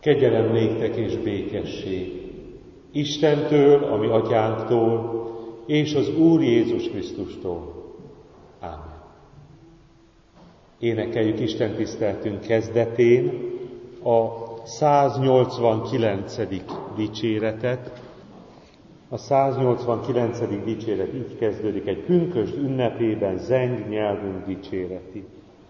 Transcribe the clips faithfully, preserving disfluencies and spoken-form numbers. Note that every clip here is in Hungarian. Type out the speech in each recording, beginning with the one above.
Kegyelem néktek és békesség Istentől, a mi atyánktól, és az Úr Jézus Krisztustól. Ámen. Énekeljük Isten tiszteltünk kezdetén a száznyolcvankilencedik dicséretet. A száznyolcvankilencedik dicséret így kezdődik: egy pünkösd ünnepében zeng nyelvünk dicséreti.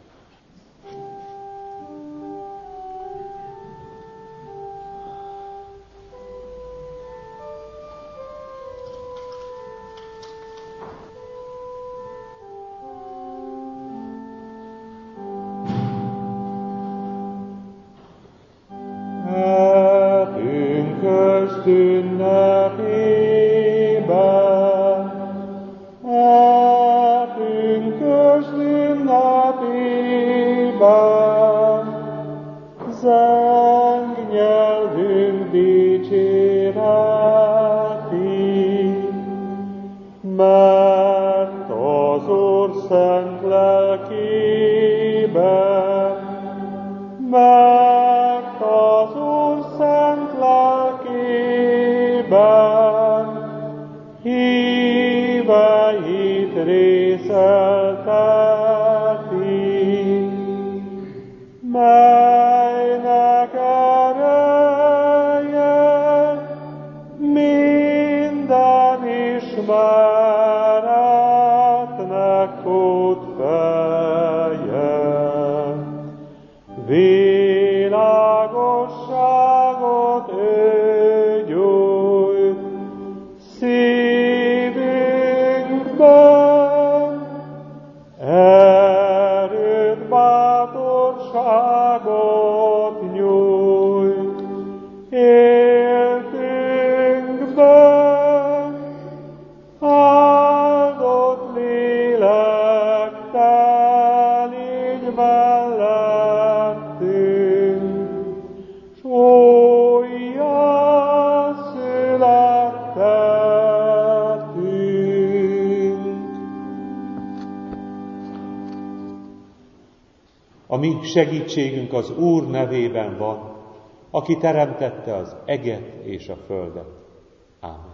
A mi segítségünk az Úr nevében van, aki teremtette az eget és a földet. Ámen.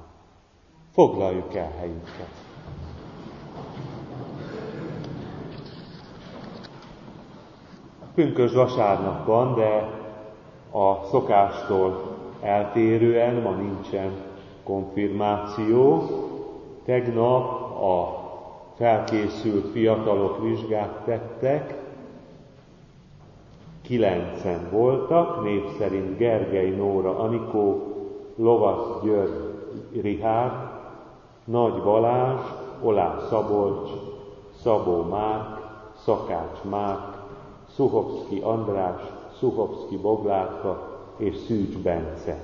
Foglaljuk el helyünket. Pünkösd vasárnap van, de a szokástól eltérően ma nincsen konfirmáció. Tegnap a felkészült fiatalok vizsgát tettek, kilencen voltak, név szerint Gergely Nóra Anikó, Lovasz György Richárd, Nagy Balázs, Oláh Szabolcs, Szabó Márk, Szakács Márk, Szuhovszki András, Szuhovszki Boglárka és Szűcs Bence.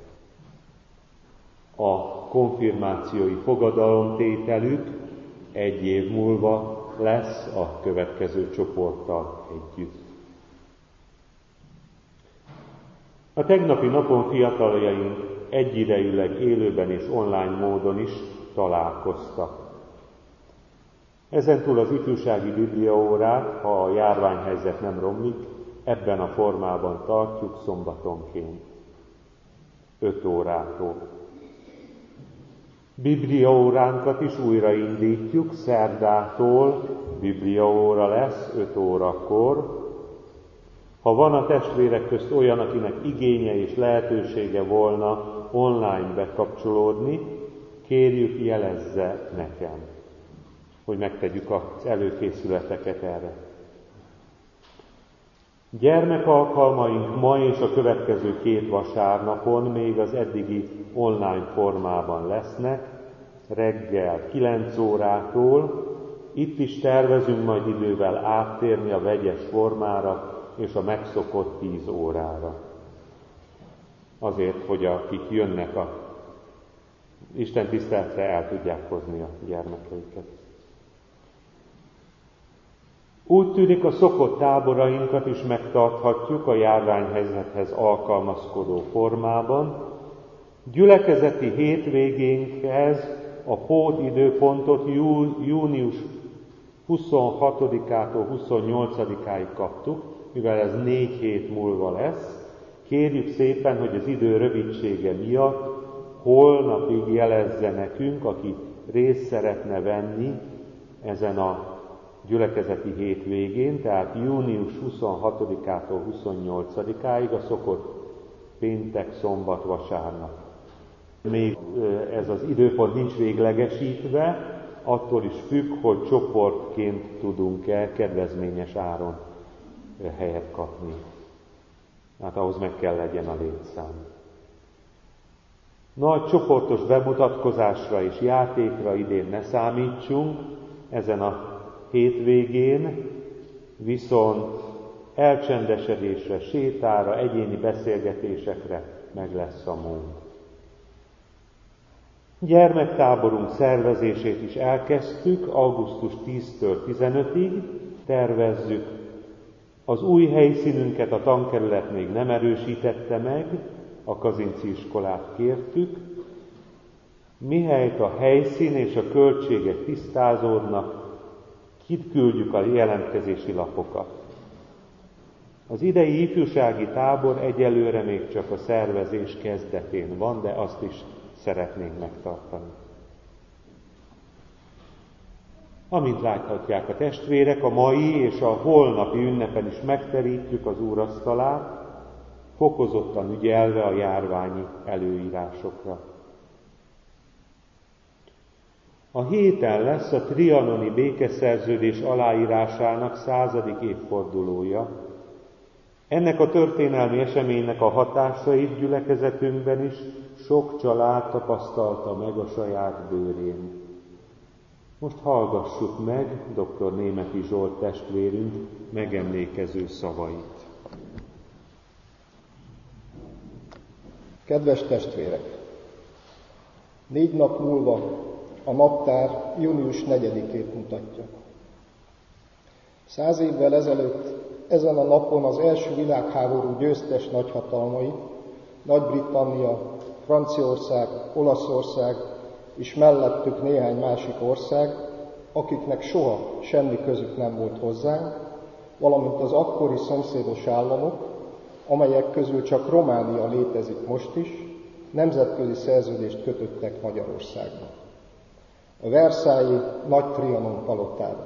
A konfirmációi fogadalomtételük egy év múlva lesz a következő csoporttal együtt. A tegnapi napon fiataljaink egyidejűleg élőben és online módon is találkoztak. Ezentúl az ifjúsági bibliaórát, ha a járványhelyzet nem romlik, ebben a formában tartjuk szombatonként, öt órától. Bibliaóránkat is újraindítjuk, szerdától bibliaóra lesz öt órakor. Ha van a testvérek közt olyan, akinek igénye és lehetősége volna online bekapcsolódni, kérjük, jelezze nekem, hogy megtegyük az előkészületeket erre. Gyermekalkalmaink ma és a következő két vasárnapon még az eddigi online formában lesznek, reggel kilenc órától. Itt is tervezünk majd idővel áttérni a vegyes formára és a megszokott tíz órára. Azért, hogy akik jönnek a Isten tiszteletre, el tudják hozni a gyermekeiket. Úgy tűnik, a szokott táborainkat is megtarthatjuk a járványhelyzethez alkalmazkodó formában. Gyülekezeti hétvégénkhez a pót időpontot jú, június huszonhatodikától huszonnyolcadikáig kaptuk, mivel ez négy hét múlva lesz. Kérjük szépen, hogy az idő rövidsége miatt holnapig jelezze nekünk, aki részt szeretne venni ezen a gyülekezeti hétvégén, tehát június huszonhatodikától huszonnyolcadikáig a szokott péntek, szombat, vasárnap. Még ez az időpont nincs véglegesítve, attól is függ, hogy csoportként tudunk-e kedvezményes áron helyet kapni. Hát ahhoz meg kell legyen a létszám. Nagy csoportos bemutatkozásra és játékra idén ne számítsunk ezen a hétvégén, viszont elcsendesedésre, sétára, egyéni beszélgetésekre meg lesz a mód. Gyermektáborunk szervezését is elkezdtük, augusztus tíztől tizenötig tervezzük. Az új helyszínünket a tankerület még nem erősítette meg, a Kazinczy iskolát kértük. Mihelyt a helyszín és a költségek tisztázódnak, kiküldjük a jelentkezési lapokat. Az idei ifjúsági tábor egyelőre még csak a szervezés kezdetén van, de azt is szeretnénk megtartani. Amint láthatják a testvérek, a mai és a holnapi ünnepen is megterítjük az úrasztalát, fokozottan ügyelve a járványi előírásokra. A héten lesz a trianoni békeszerződés aláírásának századik évfordulója. Ennek a történelmi eseménynek a hatásait gyülekezetünkben is sok család tapasztalta meg a saját bőrén. Most hallgassuk meg dr. Németi Zsolt testvérünk megemlékező szavait. Kedves testvérek! Négy nap múlva a naptár június negyedikét mutatja. Száz évvel ezelőtt ezen a napon az első világháború győztes nagyhatalmai, Nagy-Britannia, Franciaország, Olaszország és mellettük néhány másik ország, akiknek soha semmi közük nem volt hozzánk, valamint az akkori szomszédos államok, amelyek közül csak Románia létezik most is, nemzetközi szerződést kötöttek Magyarországban. A Versailles Nagy Trianon palotába.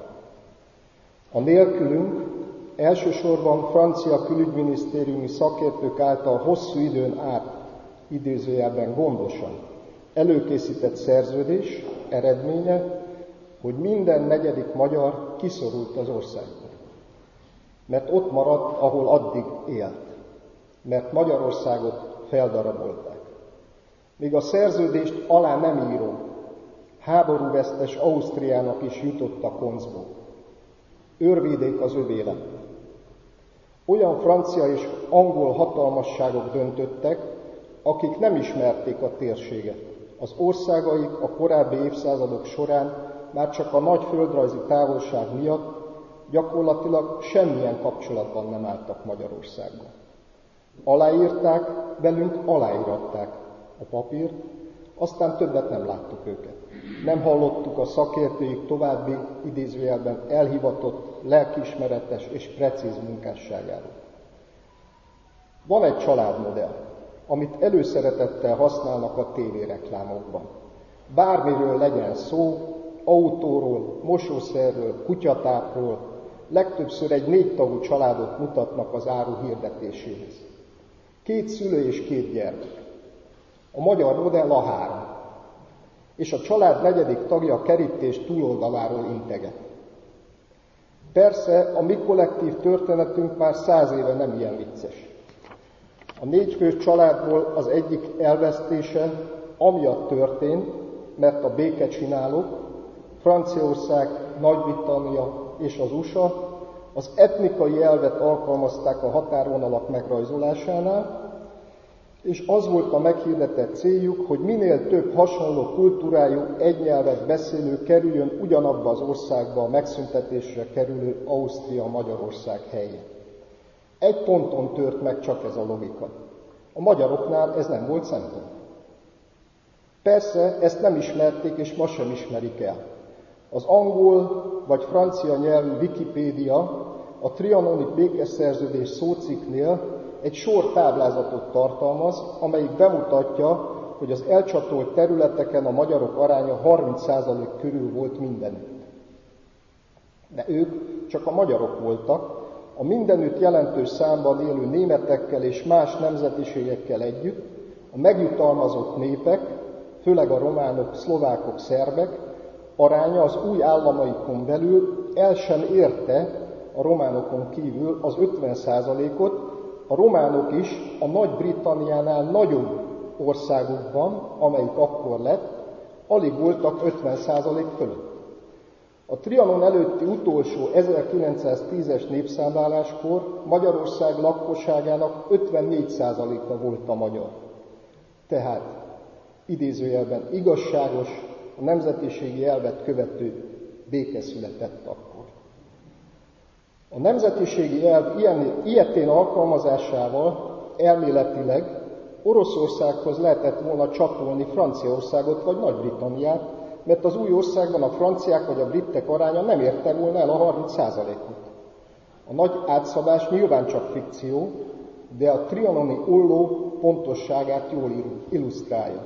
A nélkülünk elsősorban francia külügyminisztériumi szakértők által hosszú időn át, idézőjelben gondosan előkészített szerződés eredménye, hogy minden negyedik magyar kiszorult az országból. Mert ott maradt, ahol addig élt. Mert Magyarországot feldarabolták. Míg a szerződést alá nem író, háborúvesztes Ausztriának is jutott a koncból. Őrvidék az övé lett. Olyan francia és angol hatalmasságok döntöttek, akik nem ismerték a térséget. Az országaik a korábbi évszázadok során már csak a nagy földrajzi távolság miatt gyakorlatilag semmilyen kapcsolatban nem álltak Magyarországgal. Aláírták, velünk aláíratták a papírt, aztán többet nem láttuk őket. Nem hallottuk a szakértőik további idézőjelben elhivatott, lelkiismeretes és precíz munkásságáról. Van egy családmodell, amit előszeretettel használnak a tévéreklámokban. Bármiről legyen szó, autóról, mosószerről, kutyatápról, legtöbbször egy négytagú családot mutatnak az áru hirdetéséhez. Két szülő és két gyermek. A magyar modell a három. És a család negyedik tagja a kerítés túloldaláról integet. Persze a mi kollektív történetünk már száz éve nem ilyen vicces. A négyfős családból az egyik elvesztése amiatt történt, mert a békecsinálók, Franciaország, Nagy-Britannia és az u es á az etnikai elvet alkalmazták a határvonalak megrajzolásánál, és az volt a meghirdetett céljuk, hogy minél több hasonló kultúrájú, egy nyelvet beszélő kerüljön ugyanabba az országba a megszüntetésre kerülő Ausztria-Magyarország helyén. Egy ponton tört meg csak ez a logika. A magyaroknál ez nem volt szempont. Persze ezt nem ismerték, és ma sem ismerik el. Az angol vagy francia nyelvű Wikipédia a trianoni békeszerződés szócikknél egy sor táblázatot tartalmaz, amelyik bemutatja, hogy az elcsatolt területeken a magyarok aránya harminc százalék körül volt mindenütt. De ők csak a magyarok voltak, a mindenütt jelentős számban élő németekkel és más nemzetiségekkel együtt, a megjutalmazott népek, főleg a románok, szlovákok, szerbek aránya az új államaikon belül el sem érte a románokon kívül az ötven százalékot, a románok is a Nagy-Britanniánál nagyobb országokban, amelyik akkor lett, alig voltak ötven százalék fölött. A Trianon előtti utolsó ezerkilencszáztízes népszámláláskor Magyarország lakosságának ötvennégy százaléka volt a magyar. Tehát idézőjelben igazságos, a nemzetiségi elvet követő béke született akkor. A nemzetiségi elv ilyen, ilyetén alkalmazásával elméletileg Oroszországhoz lehetett volna csatolni Franciaországot vagy Nagy-Britanniát, mert az új országban a franciák vagy a britek aránya nem érte volna el a harminc százalékot. A nagy átszabás nyilván csak fikció, de a trianoni olló pontosságát jól illusztrálja.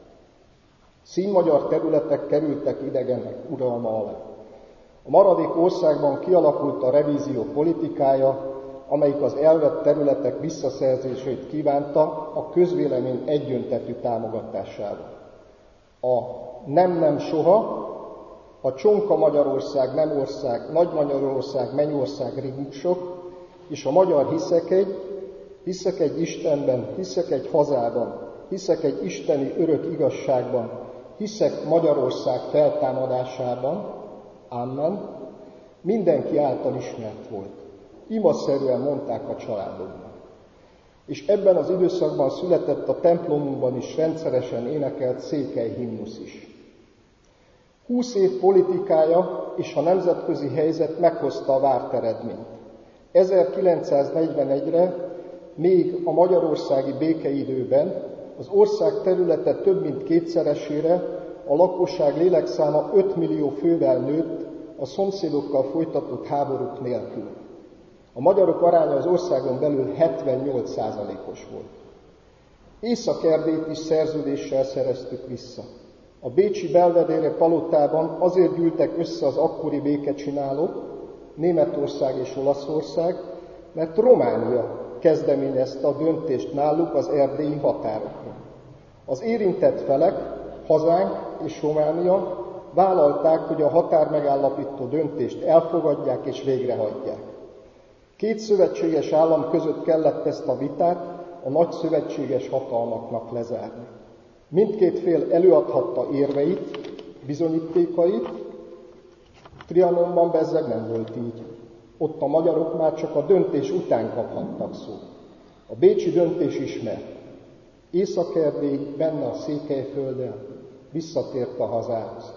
Színmagyar területek kerültek idegenek uralma alá. A maradék országban kialakult a revízió politikája, amelyik az elvett területek visszaszerzését kívánta a közvélemény egyöntetű támogatásával. A nem nem soha, a csonka Magyarország, nem ország, Nagy Magyarország, mennyország rigmusok, és a magyar hiszek egy, hiszek egy Istenben, hiszek egy hazában, hiszek egy isteni örök igazságban, hiszek Magyarország feltámadásában, amen, mindenki által ismert volt. Imaszerűen mondták a családokban. És ebben az időszakban született a templomunkban is rendszeresen énekelt székely himnusz is. Húsz év politikája és a nemzetközi helyzet meghozta a várt eredményt. ezerkilencszáznegyvenegyre, még a magyarországi békeidőben az ország területe több mint kétszeresére, a lakosság lélekszáma öt millió fővel nőtt a szomszédokkal folytatott háborúk nélkül. A magyarok aránya az országon belül hetvennyolc százalékos volt. Észak-Erdélyt is szerződéssel szereztük vissza. A bécsi Belvedére palotában azért gyűltek össze az akkori békecsinálók, Németország és Olaszország, mert Románia kezdeményezte a döntést náluk az erdélyi határokról. Az érintett felek, hazánk és Románia vállalták, hogy a határmegállapító döntést elfogadják és végrehajtják. Két szövetséges állam között kellett ezt a vitát a nagy szövetséges hatalmaknak lezárni. Mindkét fél előadhatta érveit, bizonyítékait, Trianonban bezzeg nem volt így. Ott a magyarok már csak a döntés után kaphattak szót. A bécsi döntés ismert. Észak-Erdély benne a Székelyfölddel visszatért a hazához.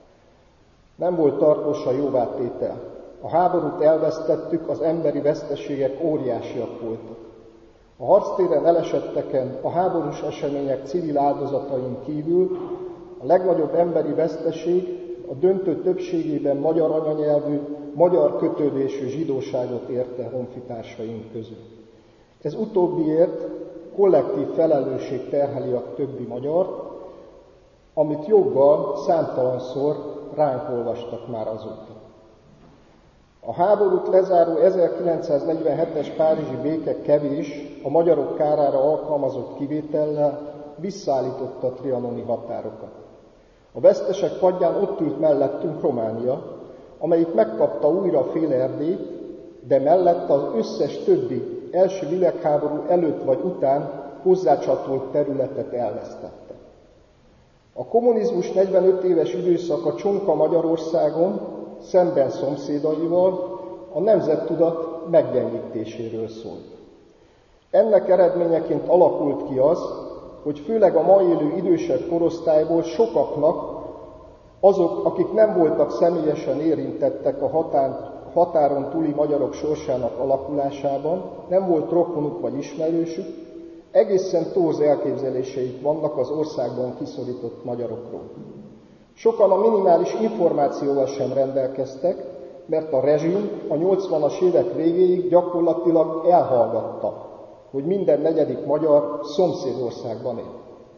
Nem volt tartós a jóvátétel. A háborút elvesztettük, az emberi veszteségek óriásiak voltak. A harctéren elesetteken, a háborús események civil áldozatain kívül a legnagyobb emberi veszteség a döntő többségében magyar anyanyelvű, magyar kötődésű zsidóságot érte honfitársaink közül. Ez utóbbiért kollektív felelősség terheli a többi magyart, amit joggal számtalanszor ránk olvastak már azóta. A háborút lezáró ezerkilencszáznegyvenhetes párizsi béke kevés, a magyarok kárára alkalmazott kivétellel visszaállította a trianoni határokat. A vesztesek padján ott ült mellettünk Románia, amelyik megkapta újra fél Erdélyt, de mellett az összes többi első világháború előtt vagy után hozzácsatolt területet elvesztette. A kommunizmus negyvenöt éves időszaka csonka Magyarországon, szemben szomszédaival a nemzettudat meggyengítéséről szólt. Ennek eredményeként alakult ki az, hogy főleg a ma élő idősebb korosztályból sokaknak, azok, akik nem voltak személyesen érintettek a határ, határon túli magyarok sorsának alakulásában, nem volt rokonuk vagy ismerősük, egészen torz elképzeléseik vannak az országban kiszorított magyarokról. Sokan a minimális információval sem rendelkeztek, mert a rezsim a nyolcvanas évek végéig gyakorlatilag elhallgatta hogy minden negyedik magyar szomszédországban él.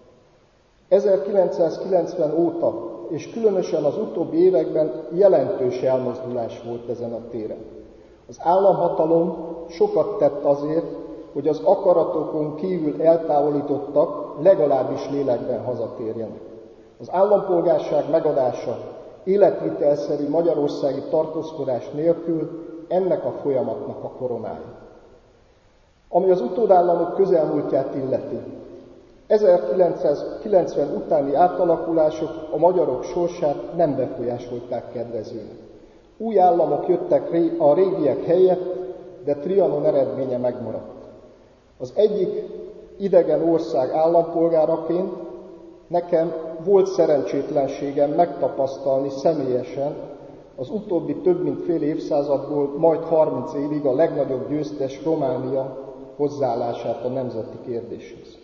ezerkilencszázkilencven óta, és különösen az utóbbi években jelentős elmozdulás volt ezen a téren. Az államhatalom sokat tett azért, hogy az akaratokon kívül eltávolítottak legalábbis lélekben hazatérjenek. Az állampolgárság megadása életvitelszerű magyarországi tartózkodás nélkül ennek a folyamatnak a koronája. Ami az utódállamok közelmúltját illeti, ezerkilencszázkilencven utáni átalakulások a magyarok sorsát nem befolyásolták kedvezően. Új államok jöttek a régiek helyett, de Trianon eredménye megmaradt. Az egyik idegen ország állampolgáraként nekem volt szerencsétlenségem megtapasztalni személyesen az utóbbi több mint fél évszázadból, majd harminc évig a legnagyobb győztes Románia hozzáállását a nemzeti kérdéshez.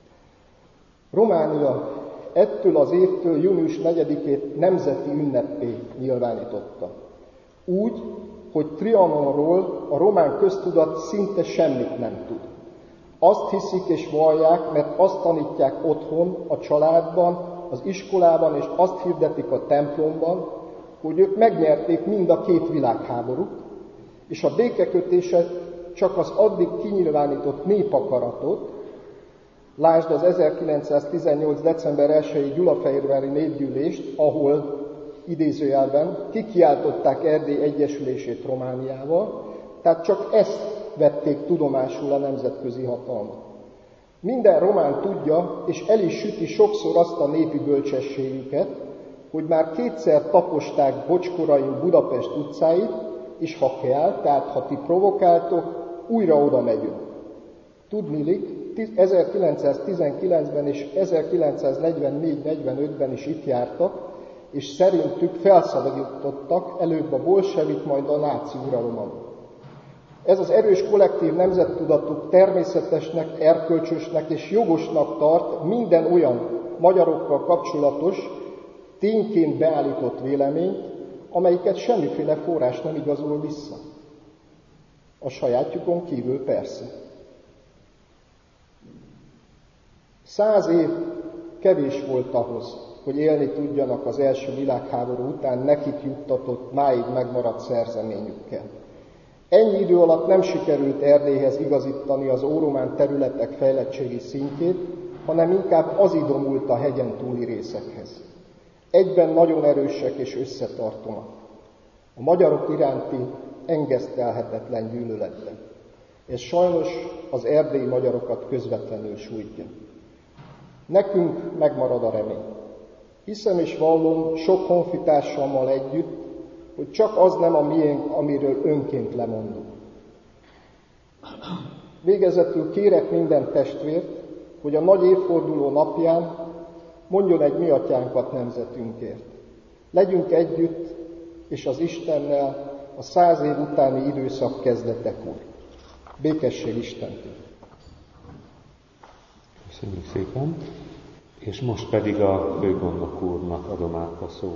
Románia ettől az évtől június negyedikét nemzeti ünnepé nyilvánította. Úgy, hogy Trianonról a román köztudat szinte semmit nem tud. Azt hiszik és vallják, mert azt tanítják otthon, a családban, az iskolában, és azt hirdetik a templomban, hogy ők megnyerték mind a két világháborút, és a békekötése csak az addig kinyilvánított népakaratot, lásd az ezerkilencszáztizennyolc. december elsejei gyulafehérvári népgyűlést, ahol idézőjelben kikiáltották Erdély egyesülését Romániával, tehát csak ezt vették tudomásul a nemzetközi hatalmak. Minden román tudja, és el is süti sokszor azt a népi bölcsességüket, hogy már kétszer taposták Bocskorain Budapest utcáit, és ha kell, tehát ha ti provokáltok, újra oda megyünk. Tudniillik, ezerkilencszáztizenkilencben és ezerkilencszáznegyvennégy negyvenötben is itt jártak, és szerintük felszabadítottak előbb a bolsevik, majd a náci uralom. Ez az erős kollektív nemzettudatuk természetesnek, erkölcsösnek és jogosnak tart minden olyan magyarokkal kapcsolatos, tényként beállított véleményt, amelyiket semmiféle forrás nem igazol vissza. A sajátjukon kívül persze. Száz év kevés volt ahhoz, hogy élni tudjanak az első világháború után nekik juttatott, máig megmaradt szerzeményükkel. Ennyi idő alatt nem sikerült Erdélyhez igazítani az óromán területek fejlettségi szintjét, hanem inkább az idomult a hegyen túli részekhez. Egyben nagyon erősek és összetartóak. A magyarok iránti engesztelhetetlen gyűlöletben. Ez sajnos az erdélyi magyarokat közvetlenül sújtja. Nekünk megmarad a remény. Hiszem és vallom sok honfitársammal együtt, hogy csak az nem a miénk, amiről önként lemondunk. Végezetül kérek minden testvért, hogy a nagy évforduló napján mondjon egy mi atyánkat nemzetünkért. Legyünk együtt, és az Istennel a száz év utáni időszak kezdetekor. Békesség Istentől! Köszönjük szépen! És most pedig a főgondnok úrnak adom át a szót.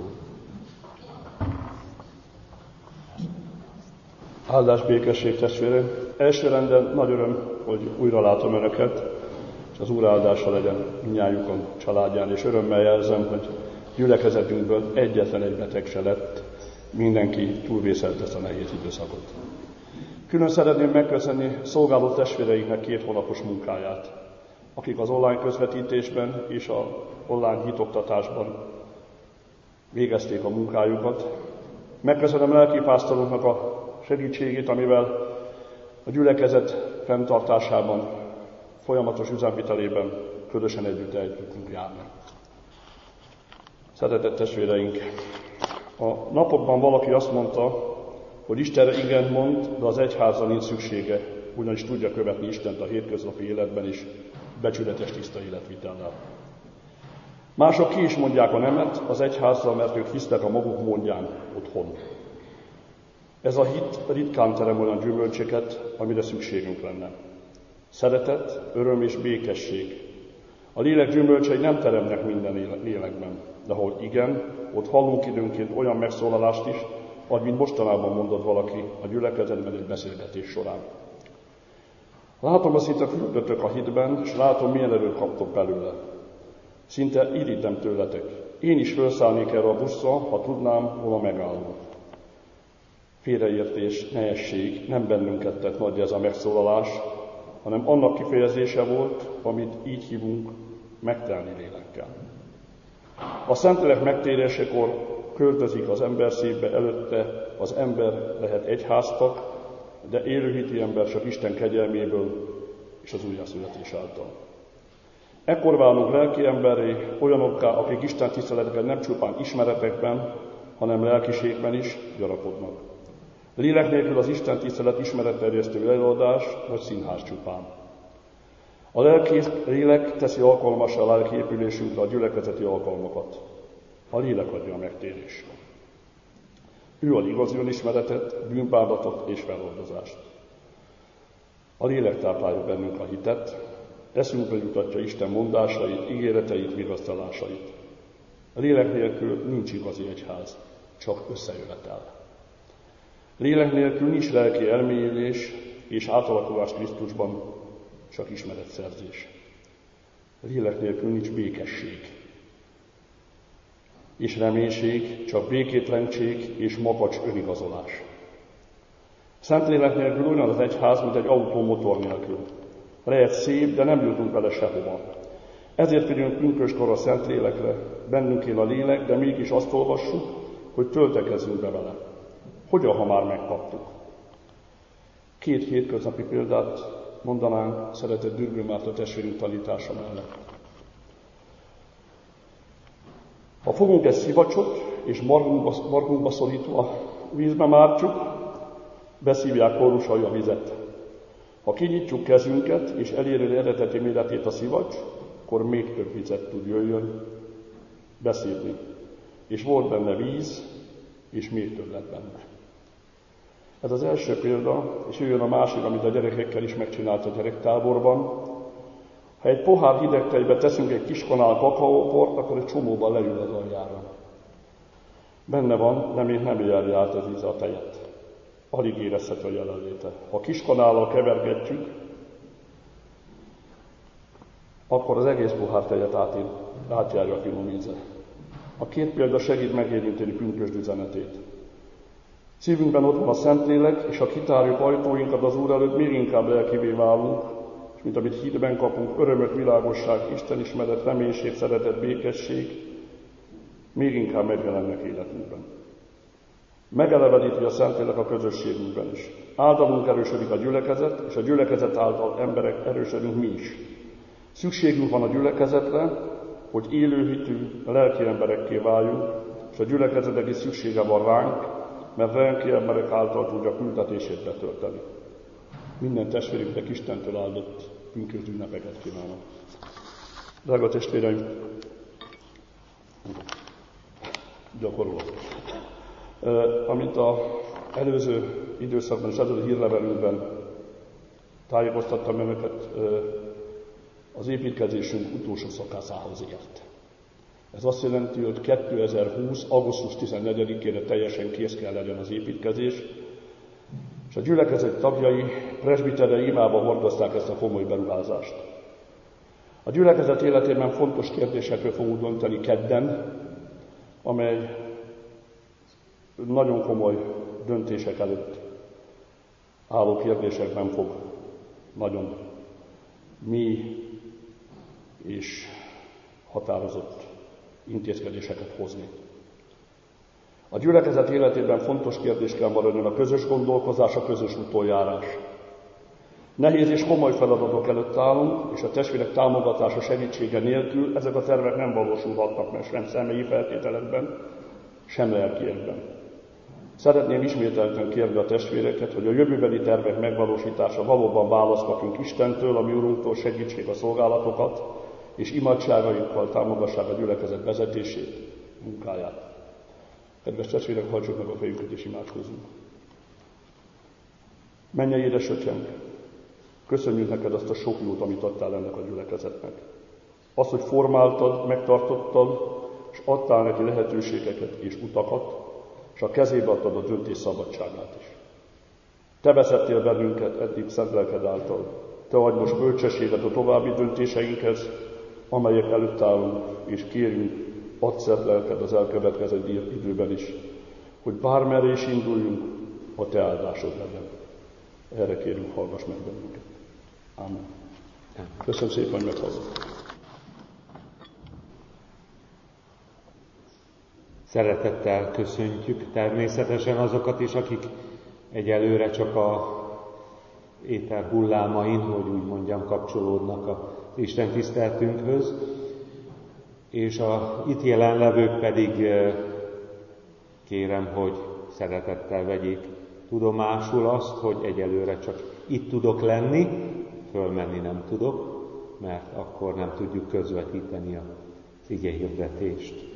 Áldás, békesség, testvéreim! Első renden nagy öröm, hogy újra látom Önöket, és az Úr áldása legyen mindnyájukon, családján, és örömmel jelzem, hogy gyülekezetünkből egyetlen egy beteg se lett, mindenki túlvészelte ezt a nehéz időszakot. Külön szeretném megköszönni szolgáló testvéreinknek két hónapos munkáját, akik az online közvetítésben és a online hitoktatásban végezték a munkájukat. Megköszönöm lelkipásztorunknak a segítségét, amivel a gyülekezet fenntartásában, folyamatos üzemvitelében közösen együtt együtt tudunk járni. Szeretett testvéreink, a napokban valaki azt mondta, hogy Istenre igent mond, de az egyházra nincs szüksége, ugyanis tudja követni Istent a hétköznapi életben is, becsületes tiszta életvitellel. Mások ki is mondják a nemet az egyházra, mert ők hisznek a maguk módján otthon. Ez a hit ritkán terem olyan gyümölcsöket, amire szükségünk lenne. Szeretet, öröm és békesség. A lélek gyümölcsei nem teremnek minden lélekben, de ahol igen, ott hallunk időnként olyan megszólalást is, vagy mint mostanában mondott valaki a gyülekezetben egy beszélgetés során. Látom, hogy szinte fürdötök a hitben, és látom, milyen erőt kaptok belőle. Szinte irítem tőletek. Én is felszállnék erre a buszra, ha tudnám, hol a megálló. Félreértés, nehesség, nem bennünket tett nagy ez a megszólalás, hanem annak kifejezése volt, amit így hívunk, megtelni lélekkel. A Szentlélek megtérésekor költözik az ember szívbe, előtte az ember lehet egyháztag, de élőhiti ember csak Isten kegyelméből és az újjászületés által. Ekkor válunk lelki emberré, olyanokká, akik Isten tiszteleteket nem csupán ismeretekben, hanem lelkiségben is gyarapodnak. Lélek nélkül az Isten tisztelet ismeretterjesztő előadás vagy színház csupán. A lelki lélek teszi alkalmassá a lelki épülésünkre a gyülekezeti alkalmakat. A lélek adja a megtérést. Ő ad igazi önismeretet, bűnbánatot és feloldozást. A lélek táplálja bennünk a hitet, eszünkbe jutatja Isten mondásait, ígéreteit, vigasztalásait. A lélek nélkül nincs igazi egyház, csak összejövetel. Lélek nélkül nincs lelki elmélyülés és átalakulás Krisztusban, csak ismeretszerzés. Lélek nélkül nincs békesség és reménység, csak békétlenség és makacs önigazolás. Szentlélek nélkül olyan az egyház, mint egy autó motor nélkül. Lehet szép, de nem jutunk vele sehova. Ezért figyelünk pünköskor a Szentlélekre, bennünk él a lélek, de mégis azt olvassuk, hogy töltekezzünk be vele. Hogyan, ha már megkaptuk? Két hétköznapi példát mondanánk szeretett Dürgő Márta testvérünk tanítása mellett. Ha fogunk egy szivacsot, és margunkba, margunkba szorítva vízbe mártjuk, beszívják kórusai a vizet. Ha kinyitjuk kezünket, és eléri eredeti méretét a szivacs, akkor még több vizet tud jöjjön beszívni. És volt benne víz, és még több lett benne. Ez az első példa, és jöjjön a másik, amit a gyerekekkel is megcsinált a gyerektáborban. Ha egy pohár hideg tejbe teszünk egy kis kanál kakaóport, akkor egy csomóban leül az aljára. Benne van, de még nem érje át az íze a tejet. Alig érezhető a jelenléte. Ha kis kanállal kevergetjük, akkor az egész pohár tejet átjárja a finom íze. A két példa segít megérinteni pünkösd üzenetét. Szívünkben ott van a Szentlélek, és ha kitárjuk ajtóinkat az Úr előtt, még inkább lelkivé válunk, és mint amit hitben kapunk, örömök, világosság, Istenismeret, reménység, szeretet, békesség, még inkább megjelennek életünkben. Megeleveníti a Szentlélek a közösségünkben is. Általunk erősödik a gyülekezet, és a gyülekezet által emberek erősödünk mi is. Szükségünk van a gyülekezetre, hogy élőhitű, lelki emberekké váljunk, és a gyülekezetek is szüksége van ránk, mert lelki emberek által tudja küldetését betölteni. Minden testvérünknek Istentől áldott pünkösd ünnepeket kívánok. Drága testvéreim, gyakorolok. Uh, amint az előző időszakban és előző hírlevelünkben tájékoztattam önöket, uh, az építkezésünk utolsó szakaszához ért. Ez azt jelenti, hogy kétezer-húsz. augusztus tizennegyedikére teljesen kész kell legyen az építkezés, és a gyülekezet tagjai, presbiterei imába hordozták ezt a komoly beruházást. A gyülekezet életében fontos kérdésekről fogunk dönteni kedden, amely nagyon komoly döntések előtt álló kérdésekben fog nagyon mély és határozott intézkedéseket hozni. A gyülekezet életében fontos kérdés kell maradjon a közös gondolkozás, a közös utoljárás. Nehéz és komoly feladatok előtt állunk, és a testvérek támogatása, segítsége nélkül ezek a tervek nem valósulhatnak meg sem személyi feltételekben, sem lelkiekben. Szeretném ismételten kérni a testvéreket, hogy a jövőbeli tervek megvalósítása valóban választ kapjunk Istentől, a mi Urunktól, segítség a szolgálatokat, és imádságaikkal támogassák a gyülekezet vezetését, munkáját. Kedves testvérek, hajtsuk meg a fejünket és imádkozzunk. Mennyei édesatyánk, köszönjük neked azt a sok jót, amit adtál ennek a gyülekezetnek. Azt, hogy formáltad, megtartottad, és adtál neki lehetőségeket és utakat, és a kezébe adtad a döntés szabadságát is. Te vezettél bennünket eddig szent lelked által, Te adj most bölcsességet a további döntéseinkhez, amelyek előtt állunk, és kérjünk, add szent lelked az elkövetkező időben is, hogy bármerre is induljunk, a Te áldásod legyen. Erre kérünk, hallgass meg bennünket. Ámen. Köszönöm szépen, hogy meghallgattak. Szeretettel köszöntjük természetesen azokat is, akik egyelőre csak a éter hullámain, hogy úgy mondjam, kapcsolódnak az Isten tiszteltünkhöz, és a itt jelenlevők pedig kérem, hogy szeretettel vegyék tudomásul azt, hogy egyelőre csak itt tudok lenni, fölmenni nem tudok, mert akkor nem tudjuk közvetíteni az igehirdetést.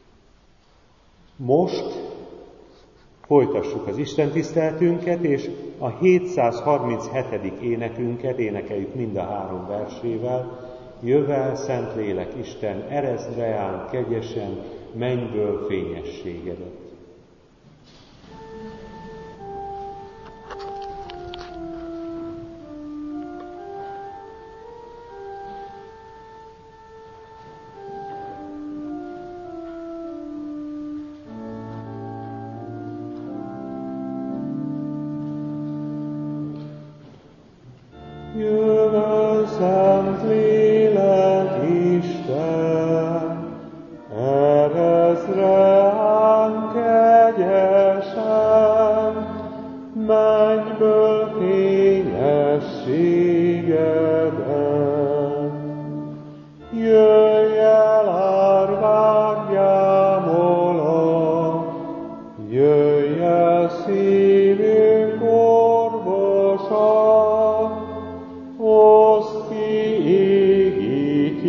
Most folytassuk az Isten tiszteletünket, és a hétszázharminchetedik énekünket énekeljük mind a három versével. Jövel, Szentlélek Isten, ereszd reánk kegyesen, mennyből fényességedet. Jövel, Szentlélek Isten, ereszd reánk kegyesen, mennyből fényességeden. Jöjj el, árvák gyámola, jöjj el, szívünk orvosa, oszd ki égi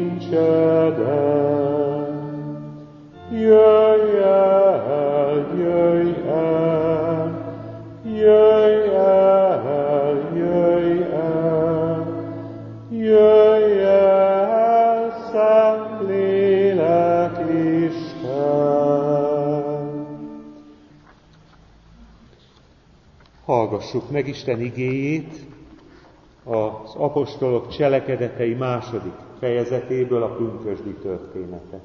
kincseden. Jöjj el, jöjj el, jöjj el, jöjj el, jöjj el, Szentlélek Isten. Hallgassuk meg Isten igéjét az apostolok cselekedetei második fejezetéből, a pünkösdi története.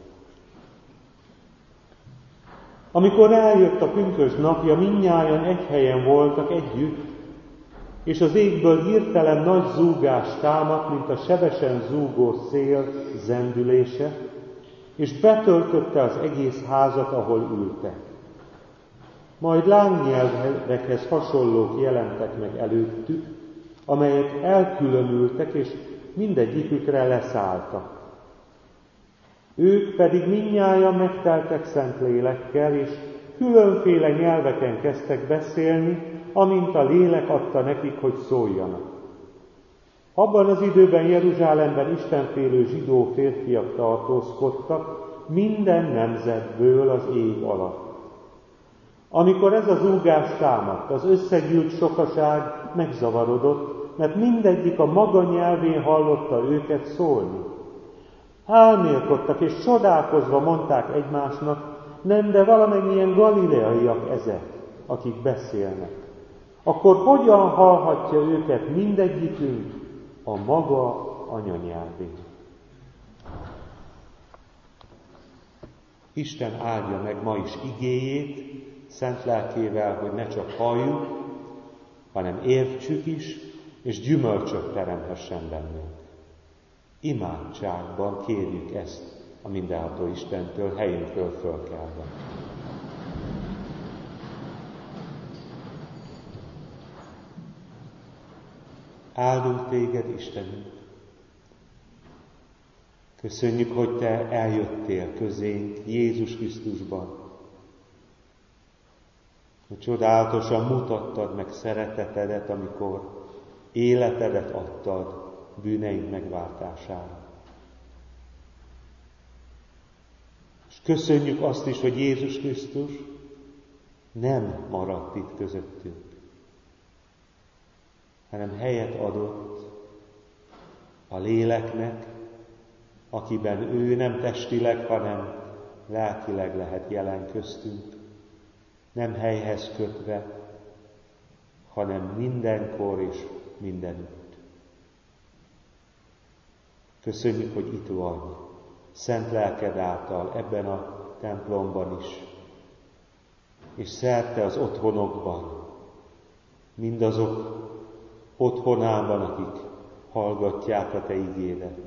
Amikor eljött a pünkösd napja, mindnyájan egy helyen voltak együtt, és az égből hirtelen nagy zúgás támadt, mint a sebesen zúgó szél zendülése, és betöltötte az egész házat, ahol ültek. Majd lángnyelvekhez hasonlók jelentek meg előttük, amelyek elkülönültek, és mindegyikükre leszálltak. Ők pedig mindnyájan megteltek szent lélekkel, és különféle nyelveken kezdtek beszélni, amint a lélek adta nekik, hogy szóljanak. Abban az időben Jeruzsálemben istenfélő zsidó férfiak tartózkodtak, minden nemzetből az ég alatt. Amikor ez az zúgás támadt, az összegyűlt sokaság megzavarodott, mert mindegyik a maga nyelvén hallotta őket szólni. Álmélkodtak és csodálkozva mondták egymásnak, nem, de valamennyien galileaiak ezek, akik beszélnek. Akkor hogyan hallhatja őket mindegyikünk a maga anyanyelvén? Isten áldja meg ma is igéjét, szent lelkével, hogy ne csak halljuk, hanem értsük is, és gyümölcsöt teremhessen bennünk. Imádságban kérjük ezt a mindenható Istentől, helyünkről fölkelve. Áldunk téged, Istenünk! Köszönjük, hogy te eljöttél közénk Jézus Krisztusban, hogy csodálatosan mutattad meg szeretetedet, amikor életedet adtad bűneink megváltására. És köszönjük azt is, hogy Jézus Krisztus nem maradt itt közöttünk, hanem helyet adott a léleknek, akiben ő nem testileg, hanem lelkileg lehet jelen köztünk, nem helyhez kötve, hanem mindenkor és mindenütt. Köszönjük, hogy itt vagy, szent lelked által ebben a templomban is, és szerte az otthonokban, mindazok otthonában, akik hallgatják a te igédet.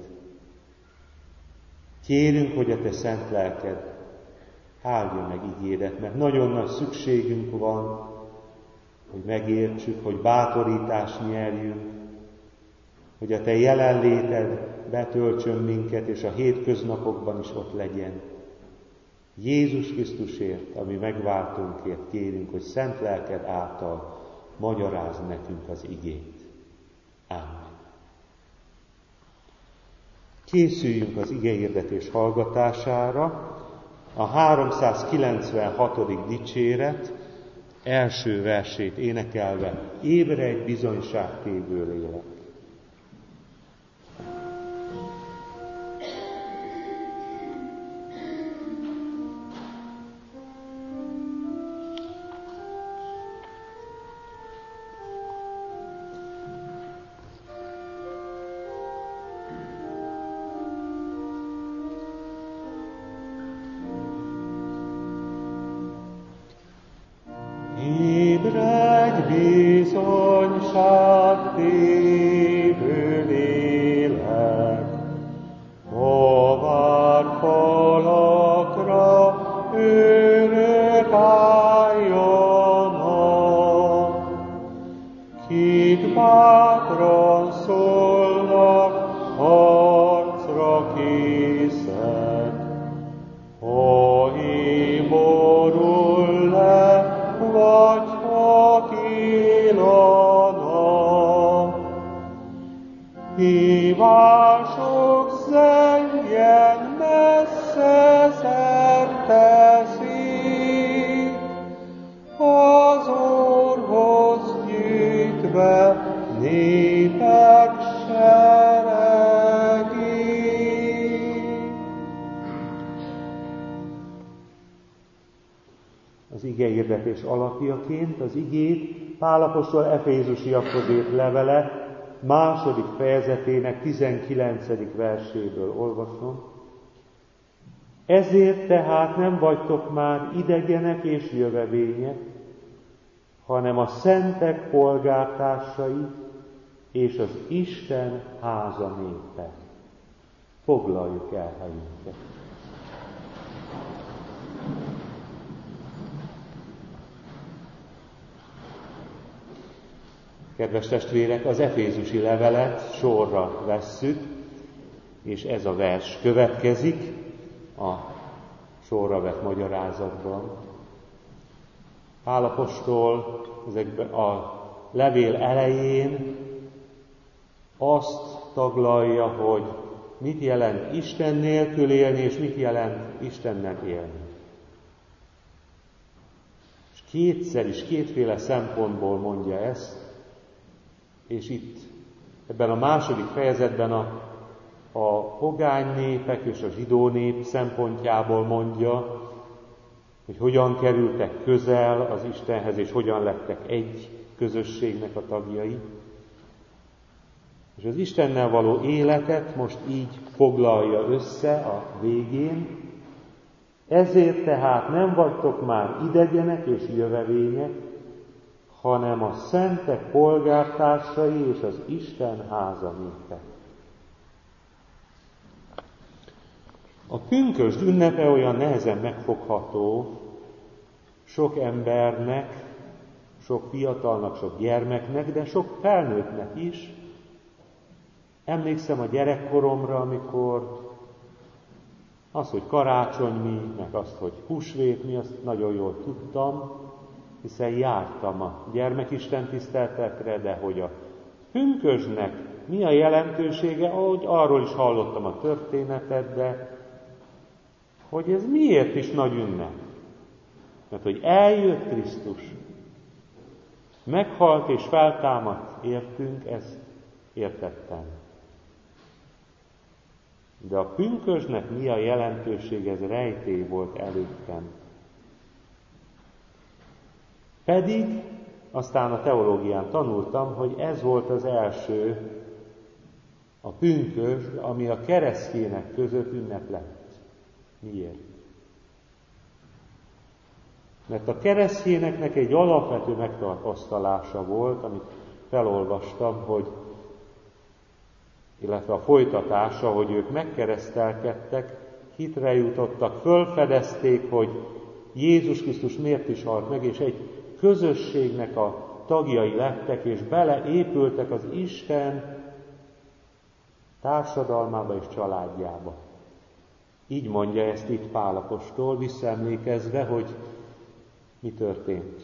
Kérünk, hogy a te szent lelked áldja meg igédet, mert nagyon nagy szükségünk van, hogy megértsük, hogy bátorítást nyerjünk, hogy a te jelenléted betöltsön minket, és a hétköznapokban is ott legyen. Jézus Krisztusért, ami megváltunkért kérünk, hogy szent lelked által magyarázd nekünk az igét. Ámen. Készüljünk az igehirdetés hallgatására. A háromszázkilencvenhatodik dicséret első versét énekelve: ébredj, bizonyságtévő lélek. Az igehirdetés alapjaként az igét Pál apostol efézusiakhoz írt levele második fejezetének tizenkilencedik verséből olvasom. Ezért tehát nem vagytok már idegenek és jövevények, hanem a szentek polgártársai és az Isten háza népe. Foglaljuk el helyünket. Kedves testvérek, az efézusi levelet sorra vesszük, és ez a vers következik a sorra vett magyarázatban. Pál apostol ezekben a levél elején azt taglalja, hogy mit jelent Isten nélkül élni, és mit jelent Istennel élni. És kétszer is, kétféle szempontból mondja ezt, és itt ebben a második fejezetben a, a pogány népek és a zsidó nép szempontjából mondja, hogy hogyan kerültek közel az Istenhez, és hogyan lettek egy közösségnek a tagjai. És az Istennel való életet most így foglalja össze a végén. Ezért tehát nem vagytok már idegenek és jövevények, hanem a szentek polgártársai és az Isten háza népe. A pünkösd ünnepe olyan nehezen megfogható sok embernek, sok fiatalnak, sok gyermeknek, de sok felnőttnek is. Emlékszem a gyerekkoromra, amikor az, hogy karácsony mi, meg azt, hogy húsvét mi, azt nagyon jól tudtam, hiszen jártam a gyermekisten tiszteletekre, de hogy a pünkösdnek mi a jelentősége, ahogy arról is hallottam a történetet, de hogy ez miért is nagy ünnep. Mert hogy eljött Krisztus, meghalt és feltámadt értünk, ezt értettem. De a pünkösdnek mi a jelentősége, ez rejtély volt előttem. Pedig aztán a teológián tanultam, hogy ez volt az első, a pünkösd, ami a keresztjének között ünnep lett. Miért? Mert a keresztjéneknek egy alapvető megtapasztalása volt, amit felolvastam, hogy, illetve a folytatása, hogy ők megkeresztelkedtek, hitre jutottak, fölfedezték, hogy Jézus Krisztus miért is halt meg, és egy közösségnek a tagjai lettek, és beleépültek az Isten társadalmába és családjába. Így mondja ezt itt Pál apostol, visszaemlékezve, hogy mi történt.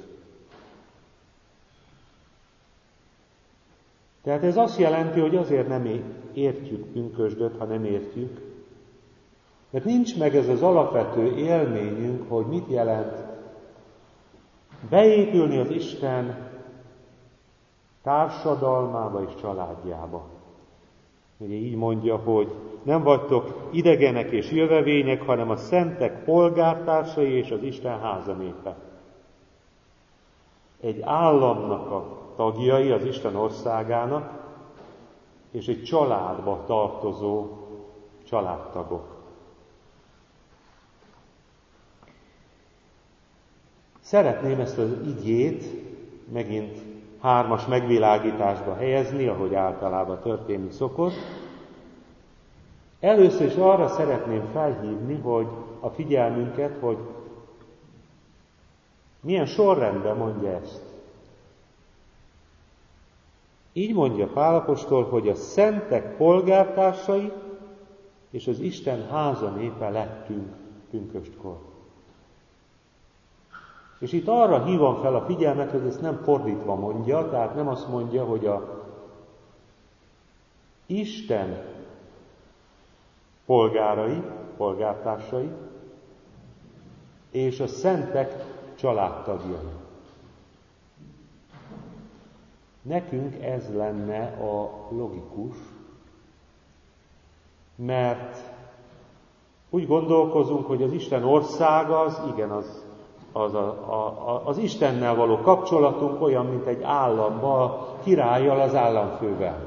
Tehát ez azt jelenti, hogy azért nem értjük pünkösdöt, ha nem értjük, mert nincs meg ez az alapvető élményünk, hogy mit jelent beépülni az Isten társadalmába és családjába. Ugye így mondja, hogy nem vagytok idegenek és jövevények, hanem a szentek polgártársai és az Isten házanépe. Egy államnak a tagjai, az Isten országának, és egy családba tartozó családtagok. Szeretném ezt az igét megint hármas megvilágításba helyezni, ahogy általában történni szokott. Először is arra szeretném felhívni, hogy a figyelmünket, hogy milyen sorrendben mondja ezt. Így mondja Pál apostol, hogy a szentek polgártársai és az Isten háza népe lettünk pünköstkor. És itt arra hívom fel a figyelmet, hogy ezt nem fordítva mondja, tehát nem azt mondja, hogy a Isten polgárai, polgártársai és a szentek családtagjai. Nekünk ez lenne a logikus, mert úgy gondolkozunk, hogy az Isten országa az, igen, az, az, a, a, az Istennel való kapcsolatunk olyan, mint egy államban, a királlyal, az államfővel.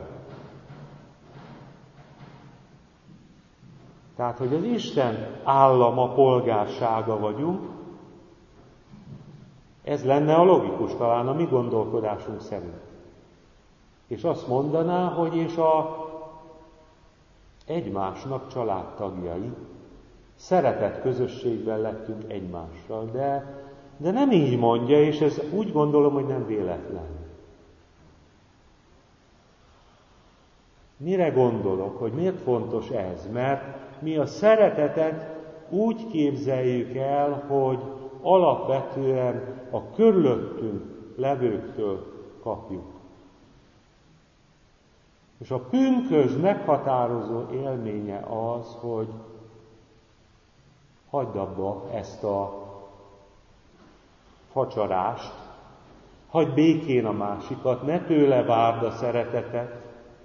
Tehát, hogy az Isten állama, polgársága vagyunk, ez lenne a logikus talán a mi gondolkodásunk szerint. És azt mondaná, hogy és a egymásnak családtagjai, szeretett közösségben lettünk egymással, de, de nem így mondja, és ez úgy gondolom, hogy nem véletlen. Mire gondolok, hogy miért fontos ez? Mert mi a szeretetet úgy képzeljük el, hogy alapvetően a körülöttünk levőktől kapjuk. És a pünkösd meghatározó élménye az, hogy hagyd abba ezt a facsarást, hagyd békén a másikat, ne tőle várd a szeretetet,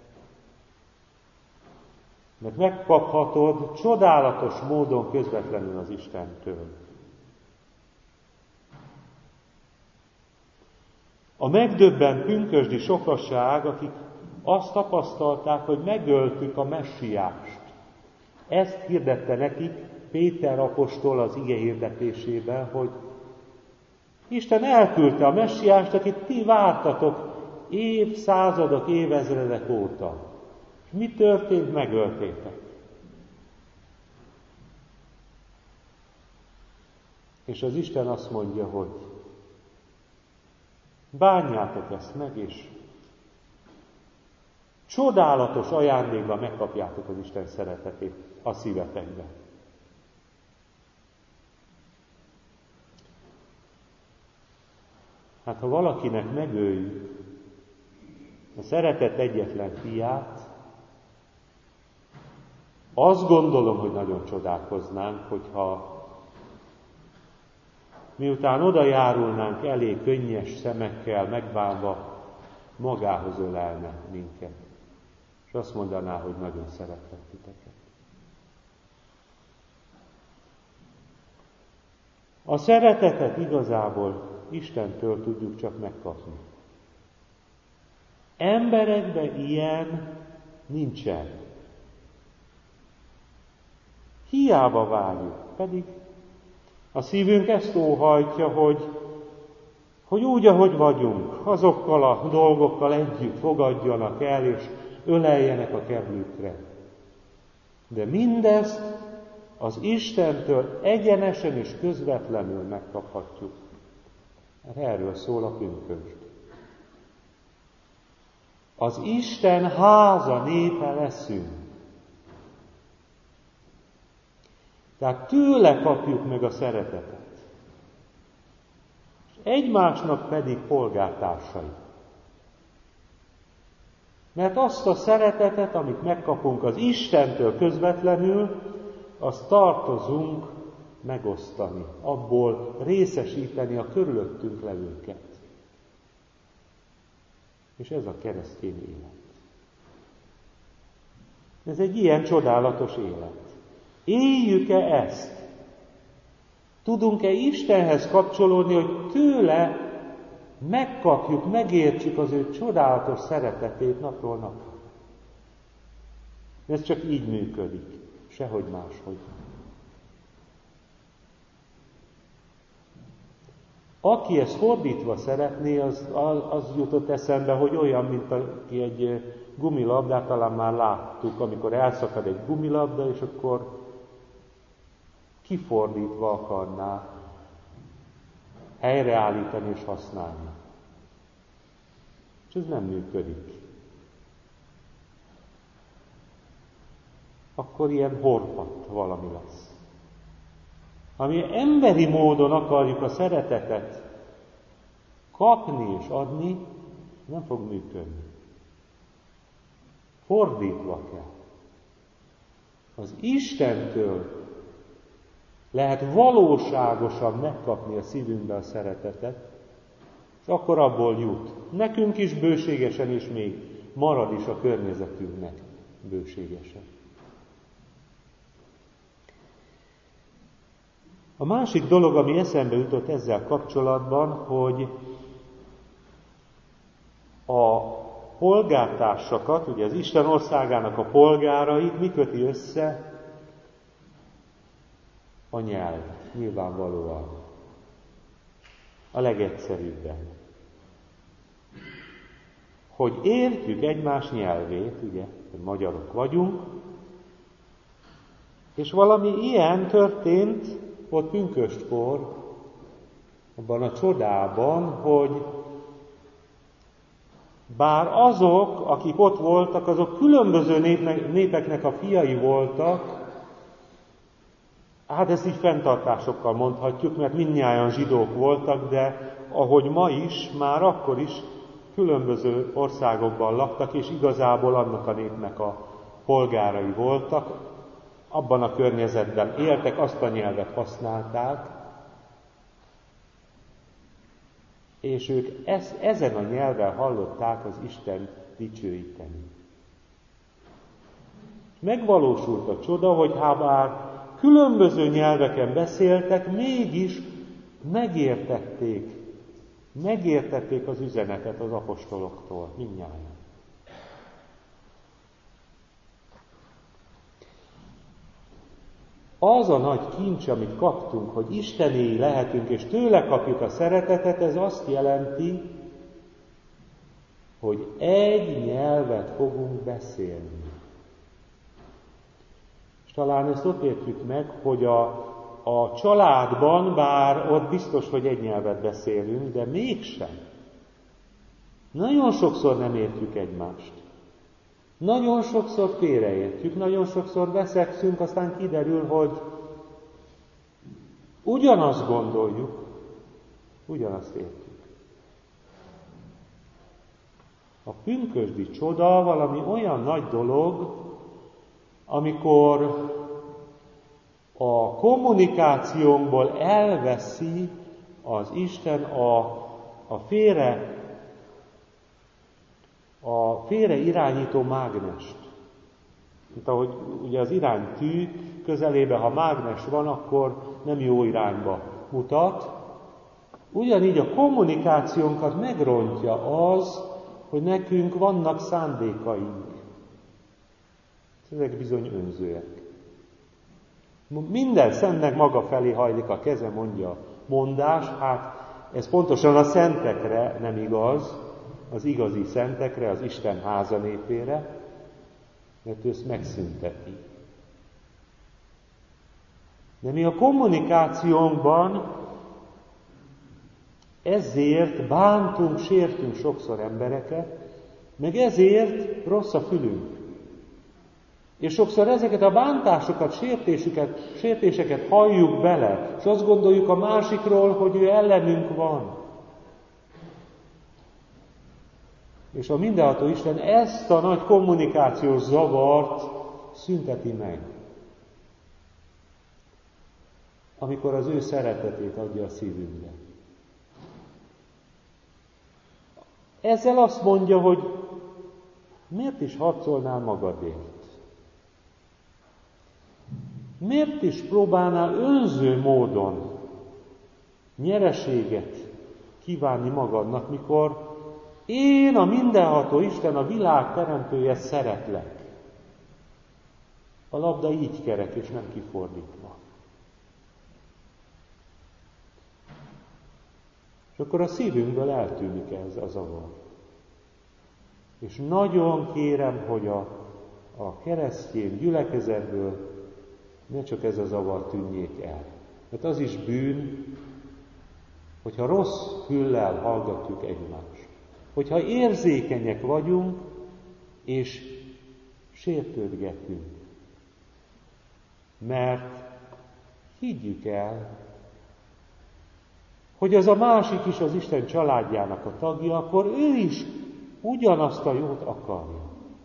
mert megkaphatod csodálatos módon közvetlenül az Istentől. A megdöbbent pünkösdi sokaság, akik azt tapasztalták, hogy megöltük a messiást. Ezt hirdette nekik Péter apostol az ige hirdetésében, hogy Isten elküldte a messiást, akit ti vártatok évszázadok, évezredek óta. És mi történt? Megöltétek. És az Isten azt mondja, hogy bánjátok ezt meg, és csodálatos ajándékban megkapjátok az Isten szeretetét a szívetekbe. Hát ha valakinek megöljük a szeretet egyetlen fiát, azt gondolom, hogy nagyon csodálkoznánk, hogyha miután oda járulnánk elé könnyes szemekkel, megbánva, magához ölelne minket. És azt mondaná, hogy nagyon szeretlek titeket. A szeretetet igazából Istentől tudjuk csak megkapni. Emberekben ilyen nincsen. Hiába várjuk, pedig a szívünk ezt óhajtja, hogy, hogy úgy, ahogy vagyunk, azokkal a dolgokkal együtt fogadjanak el, és öleljenek a kebükre. De mindezt az Istentől egyenesen és közvetlenül megkaphatjuk. Mert erről szól a pünkösd. Az Isten háza népe leszünk. Tehát tőle kapjuk meg a szeretetet. És egymásnak pedig polgártársai. Mert azt a szeretetet, amit megkapunk az Istentől közvetlenül, azt tartozunk megosztani, abból részesíteni a körülöttünk levőket. És ez a keresztény élet. Ez egy ilyen csodálatos élet. Éljük-e ezt? Tudunk-e Istenhez kapcsolódni, hogy tőle megkapjuk, megértsük az ő csodálatos szeretetét napról napra? Ez csak így működik, sehogy máshogy. Aki ezt fordítva szeretné, az, az, az jutott eszembe, hogy olyan, mint aki egy gumilabdát, talán már láttuk, amikor elszakad egy gumilabda, és akkor kifordítva akarná helyreállítani és használni. És ez nem működik. Akkor ilyen horpadt valami lesz. Ami emberi módon akarjuk a szeretetet kapni és adni, nem fog működni. Fordítva kell. Az Istentől lehet valóságosan megkapni a szívünkbe a szeretetet, és akkor abból jut. Nekünk is bőségesen, és még marad is a környezetünknek bőségesen. A másik dolog, ami eszembe jutott ezzel kapcsolatban, hogy a polgártársakat, ugye az Isten országának a polgárait mi köti össze? A nyelv, nyilvánvalóan. A legegyszerűbben. Hogy értjük egymás nyelvét, ugye, hogy magyarok vagyunk, és valami ilyen történt ott pünköstkor, abban a csodában, hogy bár azok, akik ott voltak, azok különböző népnek, népeknek a fiai voltak, hát ezt így fenntartásokkal mondhatjuk, mert mindnyájan zsidók voltak, de ahogy ma is, már akkor is különböző országokban laktak, és igazából annak a népnek a polgárai voltak, abban a környezetben éltek, azt a nyelvet használták, és ők ez, ezen a nyelven hallották az Isten dicsőíteni. Megvalósult a csoda, hogy ha bár különböző nyelveken beszéltek, mégis megértették, megértették az üzenetet az apostoloktól, mindnyájan. Az a nagy kincs, amit kaptunk, hogy Istenéi lehetünk, és tőle kapjuk a szeretetet, ez azt jelenti, hogy egy nyelvet fogunk beszélni. És talán ezt ott értjük meg, hogy a, a családban, bár ott biztos, hogy egy nyelvet beszélünk, de mégsem. Nagyon sokszor nem értjük egymást. Nagyon sokszor félreértjük, nagyon sokszor veszekszünk, aztán kiderül, hogy ugyanazt gondoljuk, ugyanazt értjük. A pünkösdi csoda valami olyan nagy dolog, amikor a kommunikációnkból elveszi az Isten a, a félre a félre irányító mágnest. Mint ahogy ugye az iránytű közelében, ha mágnes van, akkor nem jó irányba mutat. Ugyanígy a kommunikációnkat megrontja az, hogy nekünk vannak szándékaink. Ezek bizony önzőek. Minden szentnek maga felé hajlik a keze, mondja a mondás. Hát ez pontosan a szentekre nem igaz, az igazi szentekre, az Isten háza népére, mert ő ezt megszünteti. De mi a kommunikációnkban ezért bántunk, sértünk sokszor embereket, meg ezért rossz a fülünk. És sokszor ezeket a bántásokat, sértéseket, sértéseket halljuk bele, és azt gondoljuk a másikról, hogy ő ellenünk van. És a mindenható Isten ezt a nagy kommunikációs zavart szünteti meg, amikor az ő szeretetét adja a szívünkbe. Ezzel azt mondja, hogy miért is harcolnál magadért? Miért is próbálnál önző módon nyereséget kívánni magadnak, mikor én, a mindenható Isten, a világ teremtője szeretlek? A labda így kerek, és nem kifordítva. És akkor a szívünkből eltűnik ez a zavar. És nagyon kérem, hogy a, a keresztény gyülekezetből ne csak ez a zavar tűnjék el. Mert az is bűn, hogyha rossz füllel hallgatjuk egymást. Hogyha érzékenyek vagyunk, és sértődgetünk. Mert higgyük el, hogy az a másik is az Isten családjának a tagja, akkor ő is ugyanazt a jót akarja.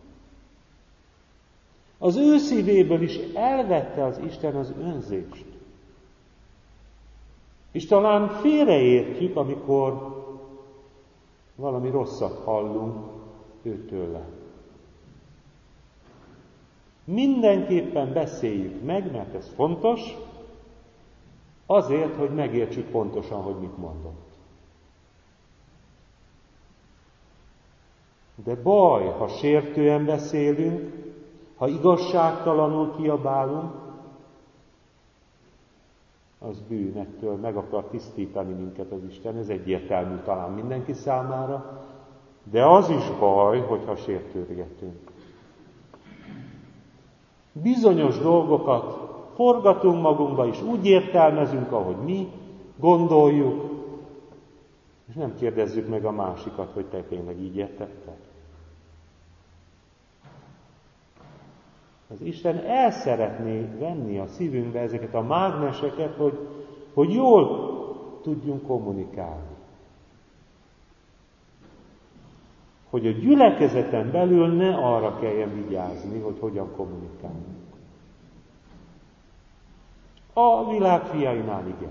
Az ő szívéből is elvette az Isten az önzést. És talán félreértjük, amikor valami rosszat hallunk őtőle. Mindenképpen beszéljük meg, mert ez fontos, azért, hogy megértsük pontosan, hogy mit mondott. De baj, ha sértően beszélünk, ha igazságtalanul kiabálunk, az bűn, ettől meg akar tisztítani minket az Isten, ez egyértelmű talán mindenki számára, de az is baj, hogyha sértődgetünk. Bizonyos dolgokat forgatunk magunkba, és úgy értelmezünk, ahogy mi gondoljuk, és nem kérdezzük meg a másikat, hogy te tényleg így értette. Az Isten el szeretné venni a szívünkbe ezeket a mágneseket, hogy, hogy jól tudjunk kommunikálni. Hogy a gyülekezeten belül ne arra kelljen vigyázni, hogy hogyan kommunikálunk. A világ fiainál igen.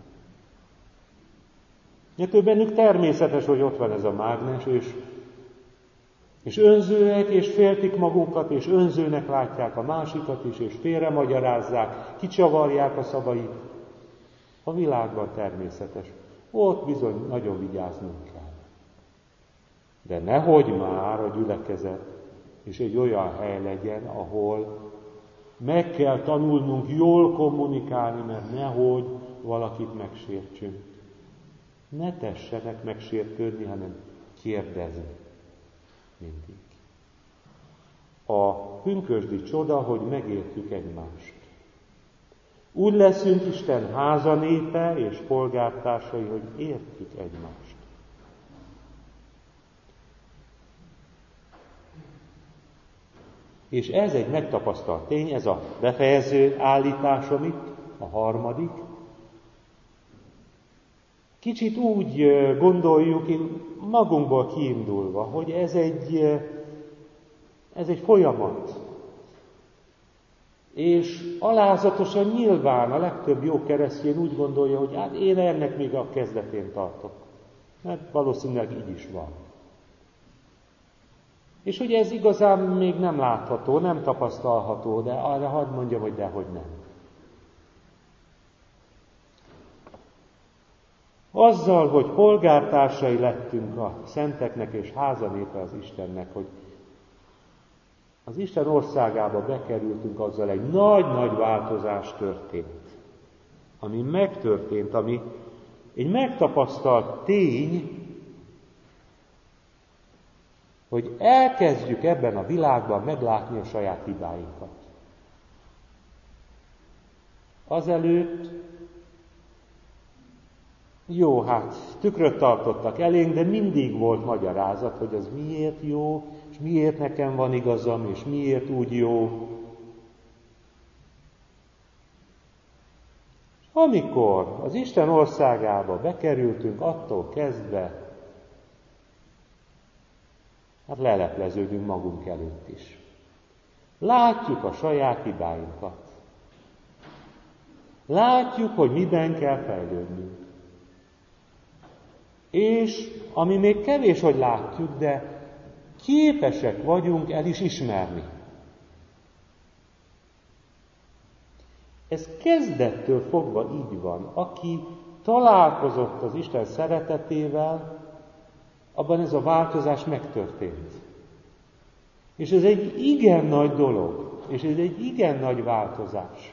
Mert bennük természetes, hogy ott van ez a mágnes, és, és önzőek, és féltik magukat, és önzőnek látják a másikat is, és félremagyarázzák, kicsavarják a szavait. A világban természetes. Ott bizony nagyon vigyáznunk kell. De nehogy már a gyülekezet és egy olyan hely legyen, ahol meg kell tanulnunk jól kommunikálni, mert nehogy valakit megsértsünk. Ne tessenek megsértődni, hanem kérdezni mindig. A pünkösdi csoda, hogy megértjük egymást. Úgy leszünk Isten háza népe és polgártársai, hogy értjük egymást. És ez egy megtapasztalt tény, ez a befejező állításom itt, a harmadik. Kicsit úgy gondoljuk, magunkból kiindulva, hogy ez egy, ez egy folyamat. És alázatosan nyilván a legtöbb jó keresztény úgy gondolja, hogy hát én ennek még a kezdetén tartok. Mert valószínűleg így is van. És hogy ez igazán még nem látható, nem tapasztalható, de arra hadd mondjam, hogy dehogy nem. Azzal, hogy polgártársai lettünk a szenteknek és házanépe az Istennek, hogy az Isten országába bekerültünk, azzal egy nagy-nagy változás történt. Ami megtörtént, ami egy megtapasztalt tény, hogy elkezdjük ebben a világban meglátni a saját hibáinkat. Azelőtt, jó, hát tükröt tartottak elénk, de mindig volt magyarázat, hogy az miért jó, és miért nekem van igazam, és miért úgy jó. Amikor az Isten országába bekerültünk, attól kezdve, hát lelepleződünk magunk előtt is. Látjuk a saját hibáinkat. Látjuk, hogy miben kell fejlődnünk. És ami még kevés, hogy látjuk, de képesek vagyunk el is ismerni. Ez kezdettől fogva így van. Aki találkozott az Isten szeretetével, abban ez a változás megtörtént. És ez egy igen nagy dolog, és ez egy igen nagy változás.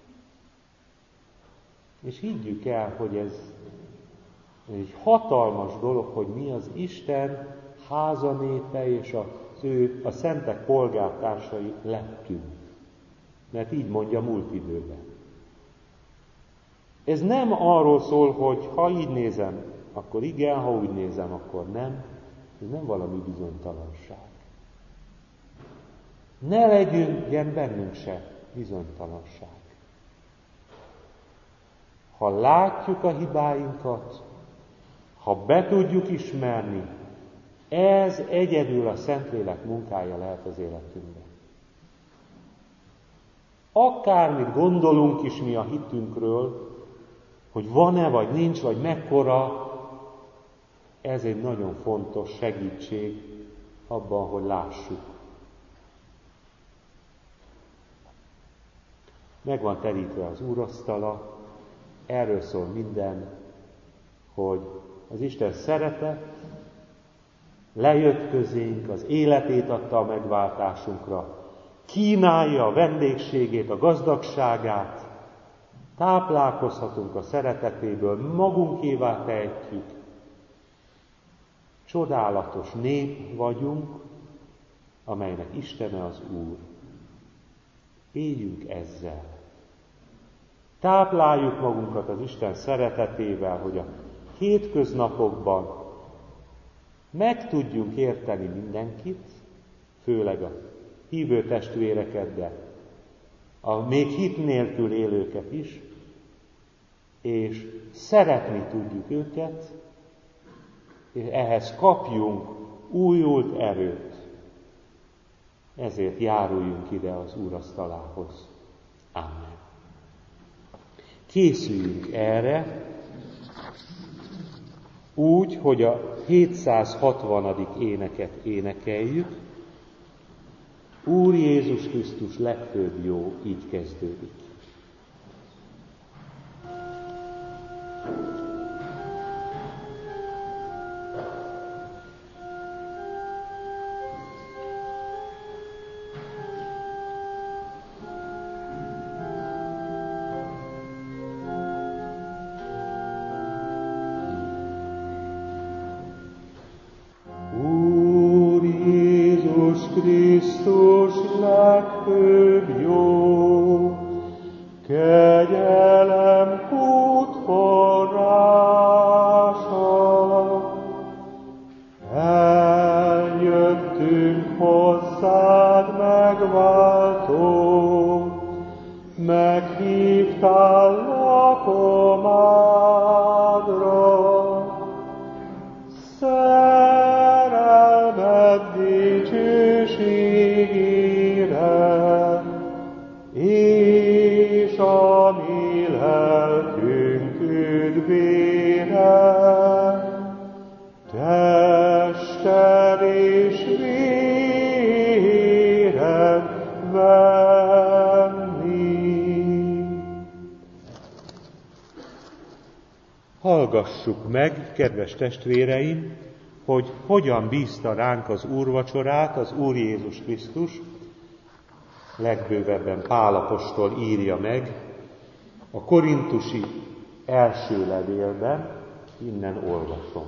És higgyük el, hogy ez egy hatalmas dolog, hogy mi az Isten házanépe és az ő, a szentek polgártársai lettünk. Mert így mondja múlt időben. Ez nem arról szól, hogy ha így nézem, akkor igen, ha úgy nézem, akkor nem. Ez nem valami bizonytalanság. Ne legyen bennünk se bizonytalanság. Ha látjuk a hibáinkat, ha be tudjuk ismerni, ez egyedül a Szentlélek munkája lehet az életünkben. Akármit gondolunk is mi a hitünkről, hogy van-e, vagy nincs, vagy mekkora, ez egy nagyon fontos segítség abban, hogy lássuk. Meg van terítve az úrasztala, erről szól minden, hogy az Isten szeretet lejött közénk, az életét adta a megváltásunkra, kínálja a vendégségét, a gazdagságát, táplálkozhatunk a szeretetéből, magunkévá tehetjük. Csodálatos nép vagyunk, amelynek Istene az Úr. Éljünk ezzel. Tápláljuk magunkat az Isten szeretetével, hogy a hétköznapokban meg tudjunk érteni mindenkit, főleg a hívő testvéreket, de a még hit nélkül élőket is, és szeretni tudjuk őket, és ehhez kapjunk újult erőt. Ezért járuljunk ide az úrasztalához. Amen. Készüljünk erre, úgy, hogy a hétszázhatvanadik éneket énekeljük. Úr Jézus Krisztus legfőbb jó, így kezdődik. Krisztus legfőbb jó, kegyelem útforrása. Eljöttünk hozzád megváltó, meghívtál lakomádra. Szerelmed dicsőségére, és a mi lelkünk üdvére, tested és véred venni. Hallgassuk meg, kedves testvéreim, hogy hogyan bízta ránk az úrvacsorát az Úr Jézus Krisztus, legbővebben Pál apostol írja meg a korintusi első levélben, innen olvasom.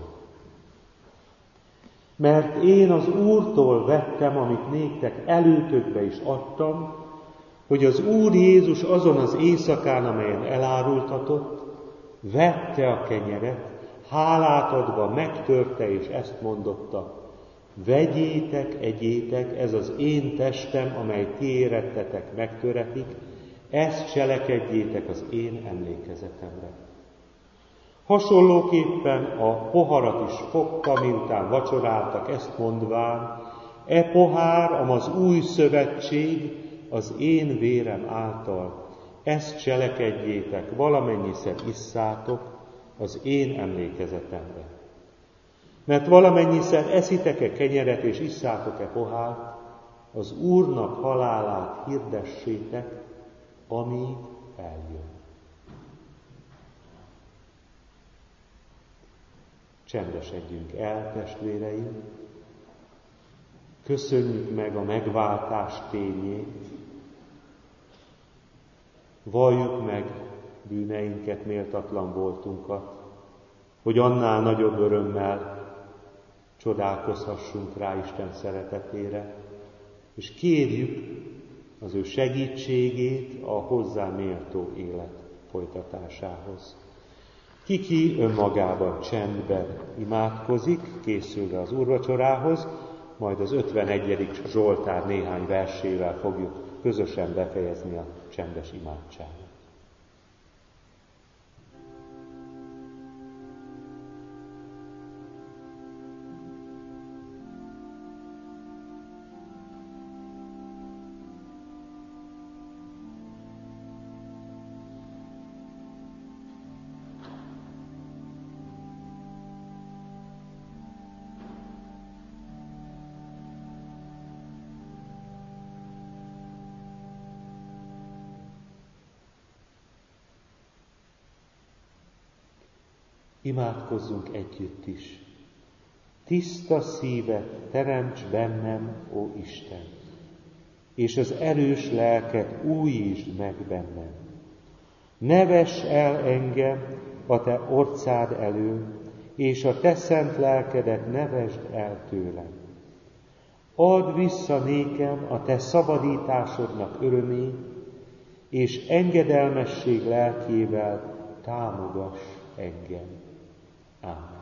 Mert én az Úrtól vettem, amit néktek előtökbe is adtam, hogy az Úr Jézus azon az éjszakán, amelyen elárultatott, vette a kenyeret, hálát adva megtörte, és ezt mondotta: vegyétek, egyétek, ez az én testem, amely ti érettetek, megtöretik, ezt cselekedjétek az én emlékezetemre. Hasonlóképpen a poharat is fogta, miután vacsoráltak, ezt mondván: e pohár, amaz új szövetség, az én vérem által, ezt cselekedjétek, valamennyiszer isszátok az én emlékezetemre. Mert valamennyiszer eszitek-e kenyeret és isszátok-e pohárt, az Úrnak halálát hirdessétek, amíg eljön. Csendesedjünk el, testvéreim, köszönjük meg a megváltás tényét, valljuk meg bűneinket, méltatlan voltunkat, hogy annál nagyobb örömmel csodálkozhassunk rá Isten szeretetére, és kérjük az ő segítségét a hozzá méltó élet folytatásához. Ki-ki önmagában csendben imádkozik, készülve az úrvacsorához, majd az ötvenegyedik Zsoltár néhány versével fogjuk közösen befejezni a csendes imádságot. Imádkozzunk együtt is. Tiszta szívet teremts bennem, ó Isten, és az erős lelket újítsd meg bennem. Ne vess el engem a te orcád elől, és a te szent lelkedet ne vesd el tőlem. Add vissza nékem a te szabadításodnak örömét, és engedelmesség lelkével támogass engem. Ámen.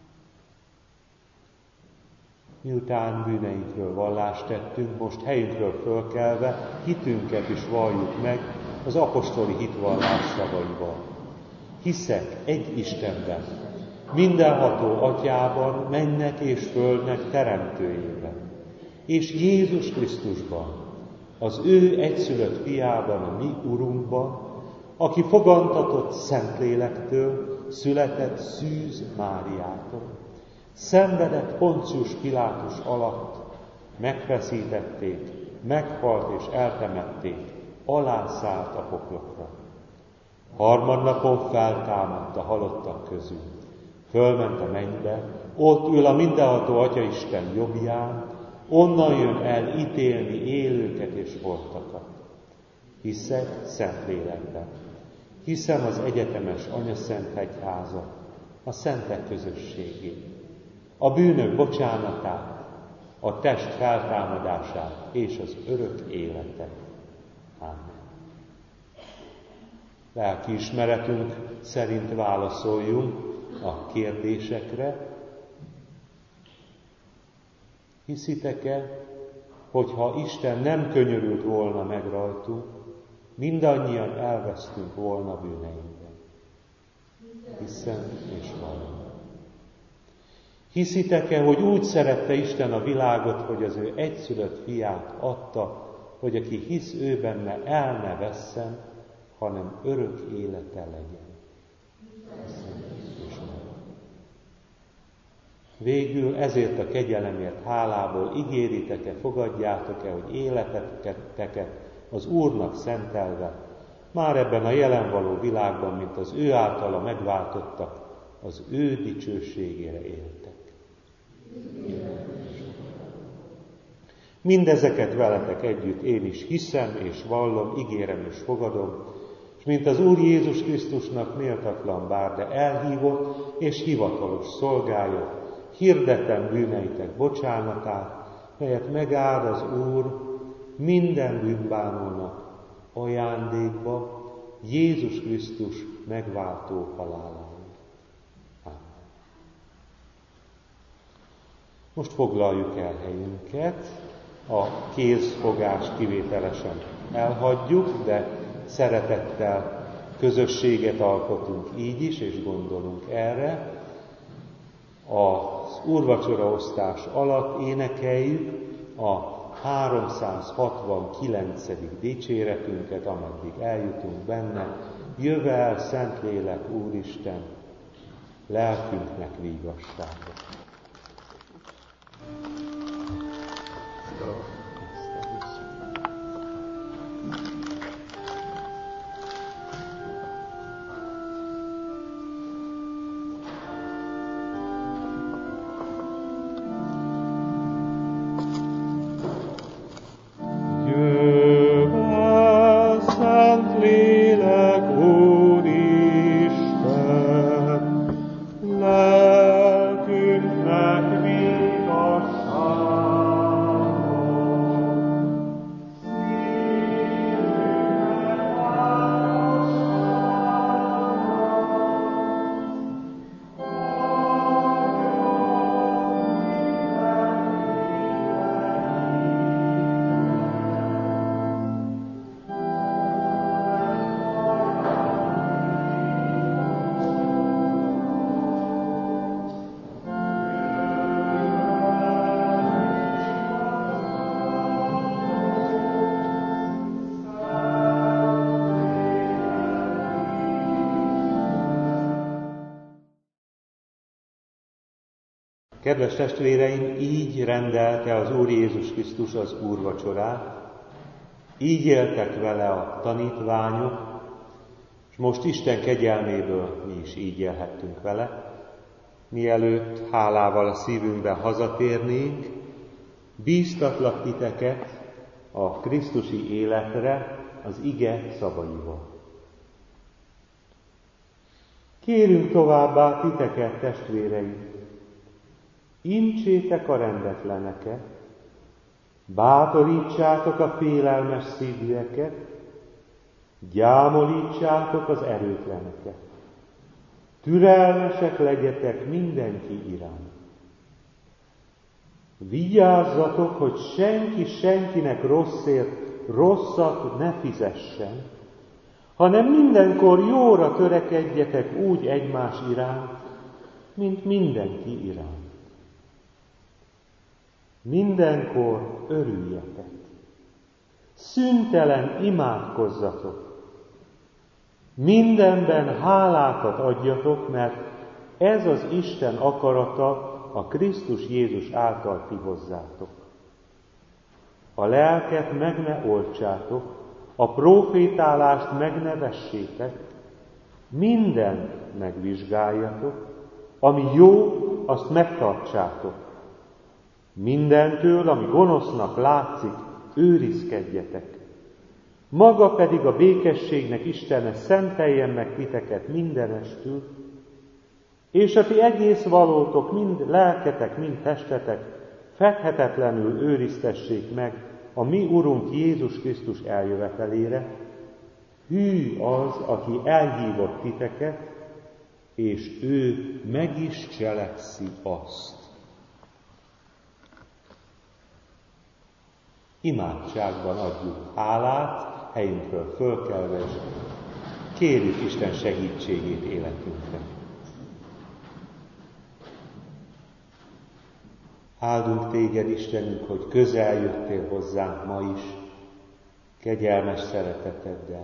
Miután bűneinkről vallást tettünk, most helyünkről fölkelve hitünket is valljuk meg az apostoli hitvallás szavaival. Hiszek egy Istenben, mindenható Atyában, mennek és földnek teremtőjében, és Jézus Krisztusban, az ő egyszülött fiában, a mi Urunkban, aki fogantatott Szentlélektől, született Szűz Máriától, szenvedett Poncius Pilátus alatt, megfeszítették, meghalt és eltemették, alászállt a poklokra. Harmadnapon feltámadt a halottak közül, fölment a mennybe, ott ül a mindenható Atyaisten jobbján, onnan jön el ítélni élőket és holtakat. Hiszek Szentlélekben. Hiszem az egyetemes Anyaszent Egyházat, a szentek közösségét, a bűnök bocsánatát, a test feltámadását és az örök életet. Ámen. Lelkiismeretünk szerint válaszoljunk a kérdésekre. Hiszitek-e, hogyha Isten nem könyörült volna meg rajtunk, mindannyian elvesztünk volna bűneinkben? Hiszem és vallom. Hiszitek-e, hogy úgy szerette Isten a világot, hogy az ő egyszülött fiát adta, hogy aki hisz ő benne, el ne vesszen, hanem örök élete legyen? Hiszem és vallom. Végül ezért a kegyelemért hálából ígéritek-e, fogadjátok-e, hogy életeteket az Úrnak szentelve, már ebben a jelen való világban, mint az ő általa megváltottak, az ő dicsőségére éltek. Mindezeket veletek együtt én is hiszem és vallom, ígérem és fogadom, és mint az Úr Jézus Krisztusnak méltatlan bár, de elhívott és hivatalos szolgája, hirdetem bűneitek bocsánatát, melyet megáld az Úr minden bűnbánónak ajándékba Jézus Krisztus megváltó halálán. Amen. Most foglaljuk el helyünket, a kézfogást kivételesen elhagyjuk, de szeretettel közösséget alkotunk így is, és gondolunk erre. Az úrvacsora osztás alatt énekeljük a háromszázhatvankilencedik dicséretünket, ameddig eljutunk benne. Jövel, Szentlélek, Úristen, lelkünknek vígasságot. Kedves testvéreim, így rendelte az Úr Jézus Krisztus az úrvacsorát, így éltek vele a tanítványok, és most Isten kegyelméből mi is így élhettünk vele. Mielőtt hálával a szívünkben hazatérnénk, bíztatlak titeket a krisztusi életre az ige szavaival. Kérünk továbbá titeket, testvéreim, intsétek a rendetleneket, bátorítsátok a félelmes szívűeket, gyámolítsátok az erőtleneket. Türelmesek legyetek mindenki iránt. Vigyázzatok, hogy senki senkinek rosszért rosszat ne fizessen, hanem mindenkor jóra törekedjetek úgy egymás iránt, mint mindenki iránt. Mindenkor örüljetek, szüntelen imádkozzatok, mindenben hálákat adjatok, mert ez az Isten akarata a Krisztus Jézus által ti hozzátok. A lelket meg ne oltsátok, a profétálást meg ne vessétek, mindent megvizsgáljatok, ami jó, azt megtartsátok. Mindentől, ami gonosznak látszik, őrizkedjetek. Maga pedig a békességnek Istene szenteljen meg titeket mindenestül, és a ti egész valótok, mind lelketek, mind testetek fedhetetlenül őriztessék meg a mi Urunk Jézus Krisztus eljövetelére. Hű az, aki elhívott titeket, és ő meg is cselekszi azt. Imádságban adjuk hálát, helyünkről fölkelve, és kérjük Isten segítségét életünkre. Áldunk téged, Istenünk, hogy közel jöttél hozzánk ma is, kegyelmes szereteteddel.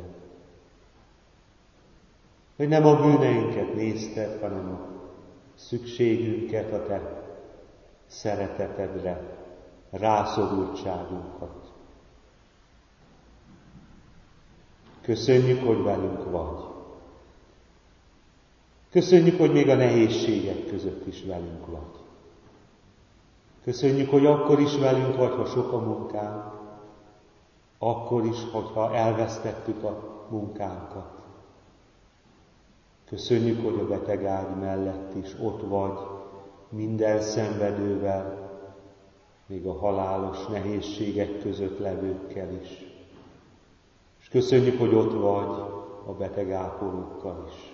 Hogy nem a bűneinket nézted, hanem a szükségünket, a te szeretetedre, rászorultságunkat. Köszönjük, hogy velünk vagy. Köszönjük, hogy még a nehézségek között is velünk vagy. Köszönjük, hogy akkor is velünk vagy, ha sok a munkánk, akkor is, hogyha elvesztettük a munkánkat. Köszönjük, hogy a betegágy mellett is ott vagy, minden szenvedővel, még a halálos nehézségek között levőkkel is. És köszönjük, hogy ott vagy a betegápolókkal is.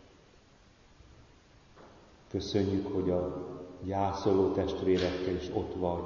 Köszönjük, hogy a gyászoló testvérekkel is ott vagy.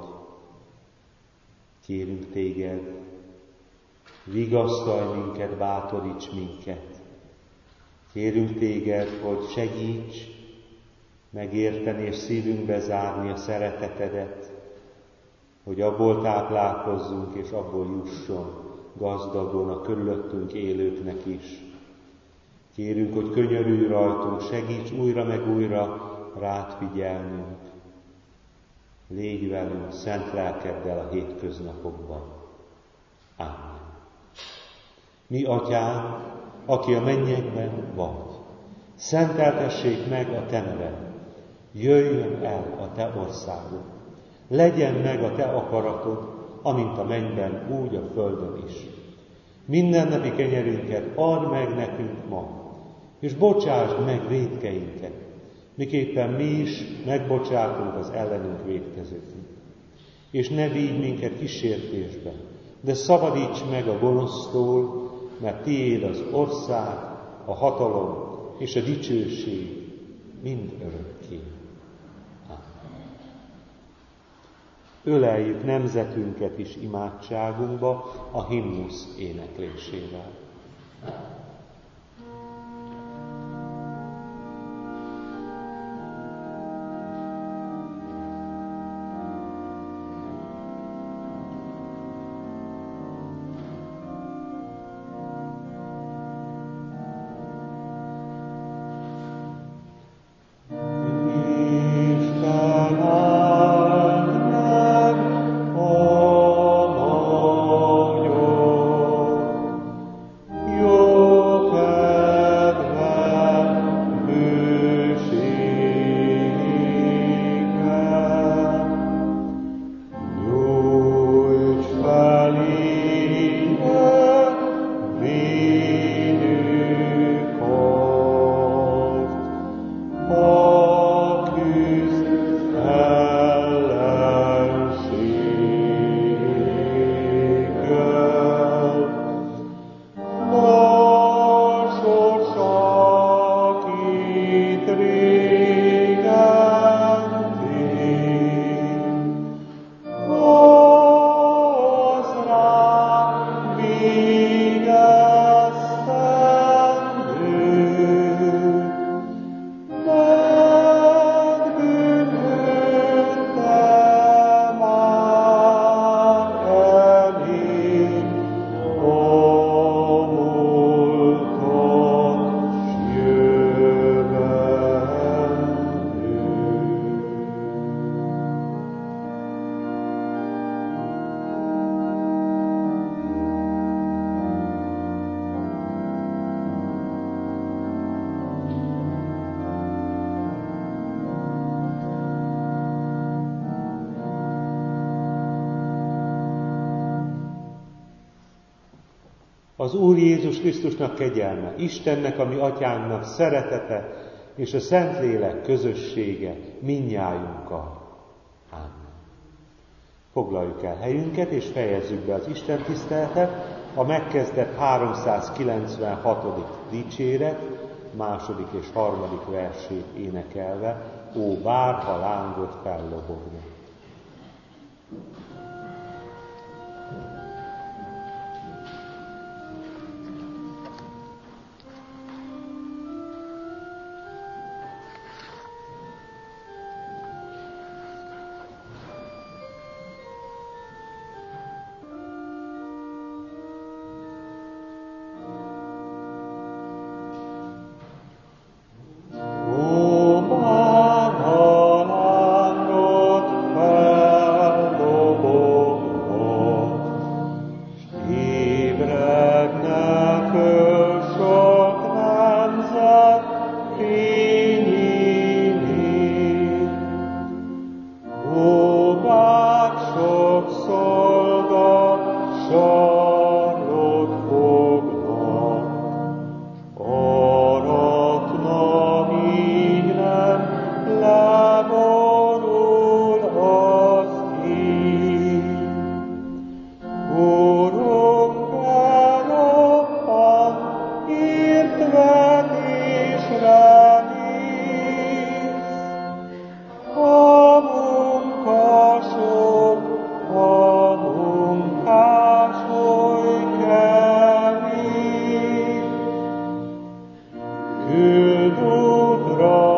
Kérünk téged, vigasztalj minket, bátoríts minket. Kérünk téged, hogy segíts megérteni és szívünkbe zárni a szeretetedet, hogy abból táplálkozzunk és abból jusson gazdagon a körülöttünk élőknek is. Kérünk, hogy könyörülj rajtunk, segíts újra meg újra rád figyelnünk. Légy velünk szent lelkeddel a hétköznapokban. Ámen. Mi, Atyánk, aki a mennyekben vagy, szenteltessék meg a te neved, jöjjön el a te országod, legyen meg a te akaratod, amint a mennyben, úgy a földön is. Mindennapi kenyerünket add meg nekünk ma, és bocsásd meg vétkeinket, miképpen mi is megbocsátunk az ellenünk vétkezőknek. És ne vigy minket kísértésbe, de szabadíts meg a gonosztól, mert tiéd az ország, a hatalom és a dicsőség mind örökké. Amen. Öleljük nemzetünket is imádságunkba a himnusz éneklésével. Az Úr Jézus Krisztusnak kegyelme, Istennek, a mi Atyánknak szeretete és a Szentlélek közössége mindnyájunkkal. Ámen. Foglaljuk el helyünket és fejezzük be az Isten tiszteletet, a megkezdett háromszázkilencvenhatodik dicséret második és harmadik versét énekelve, ó, bárha lángot fellobogna. Oh, zöld útra,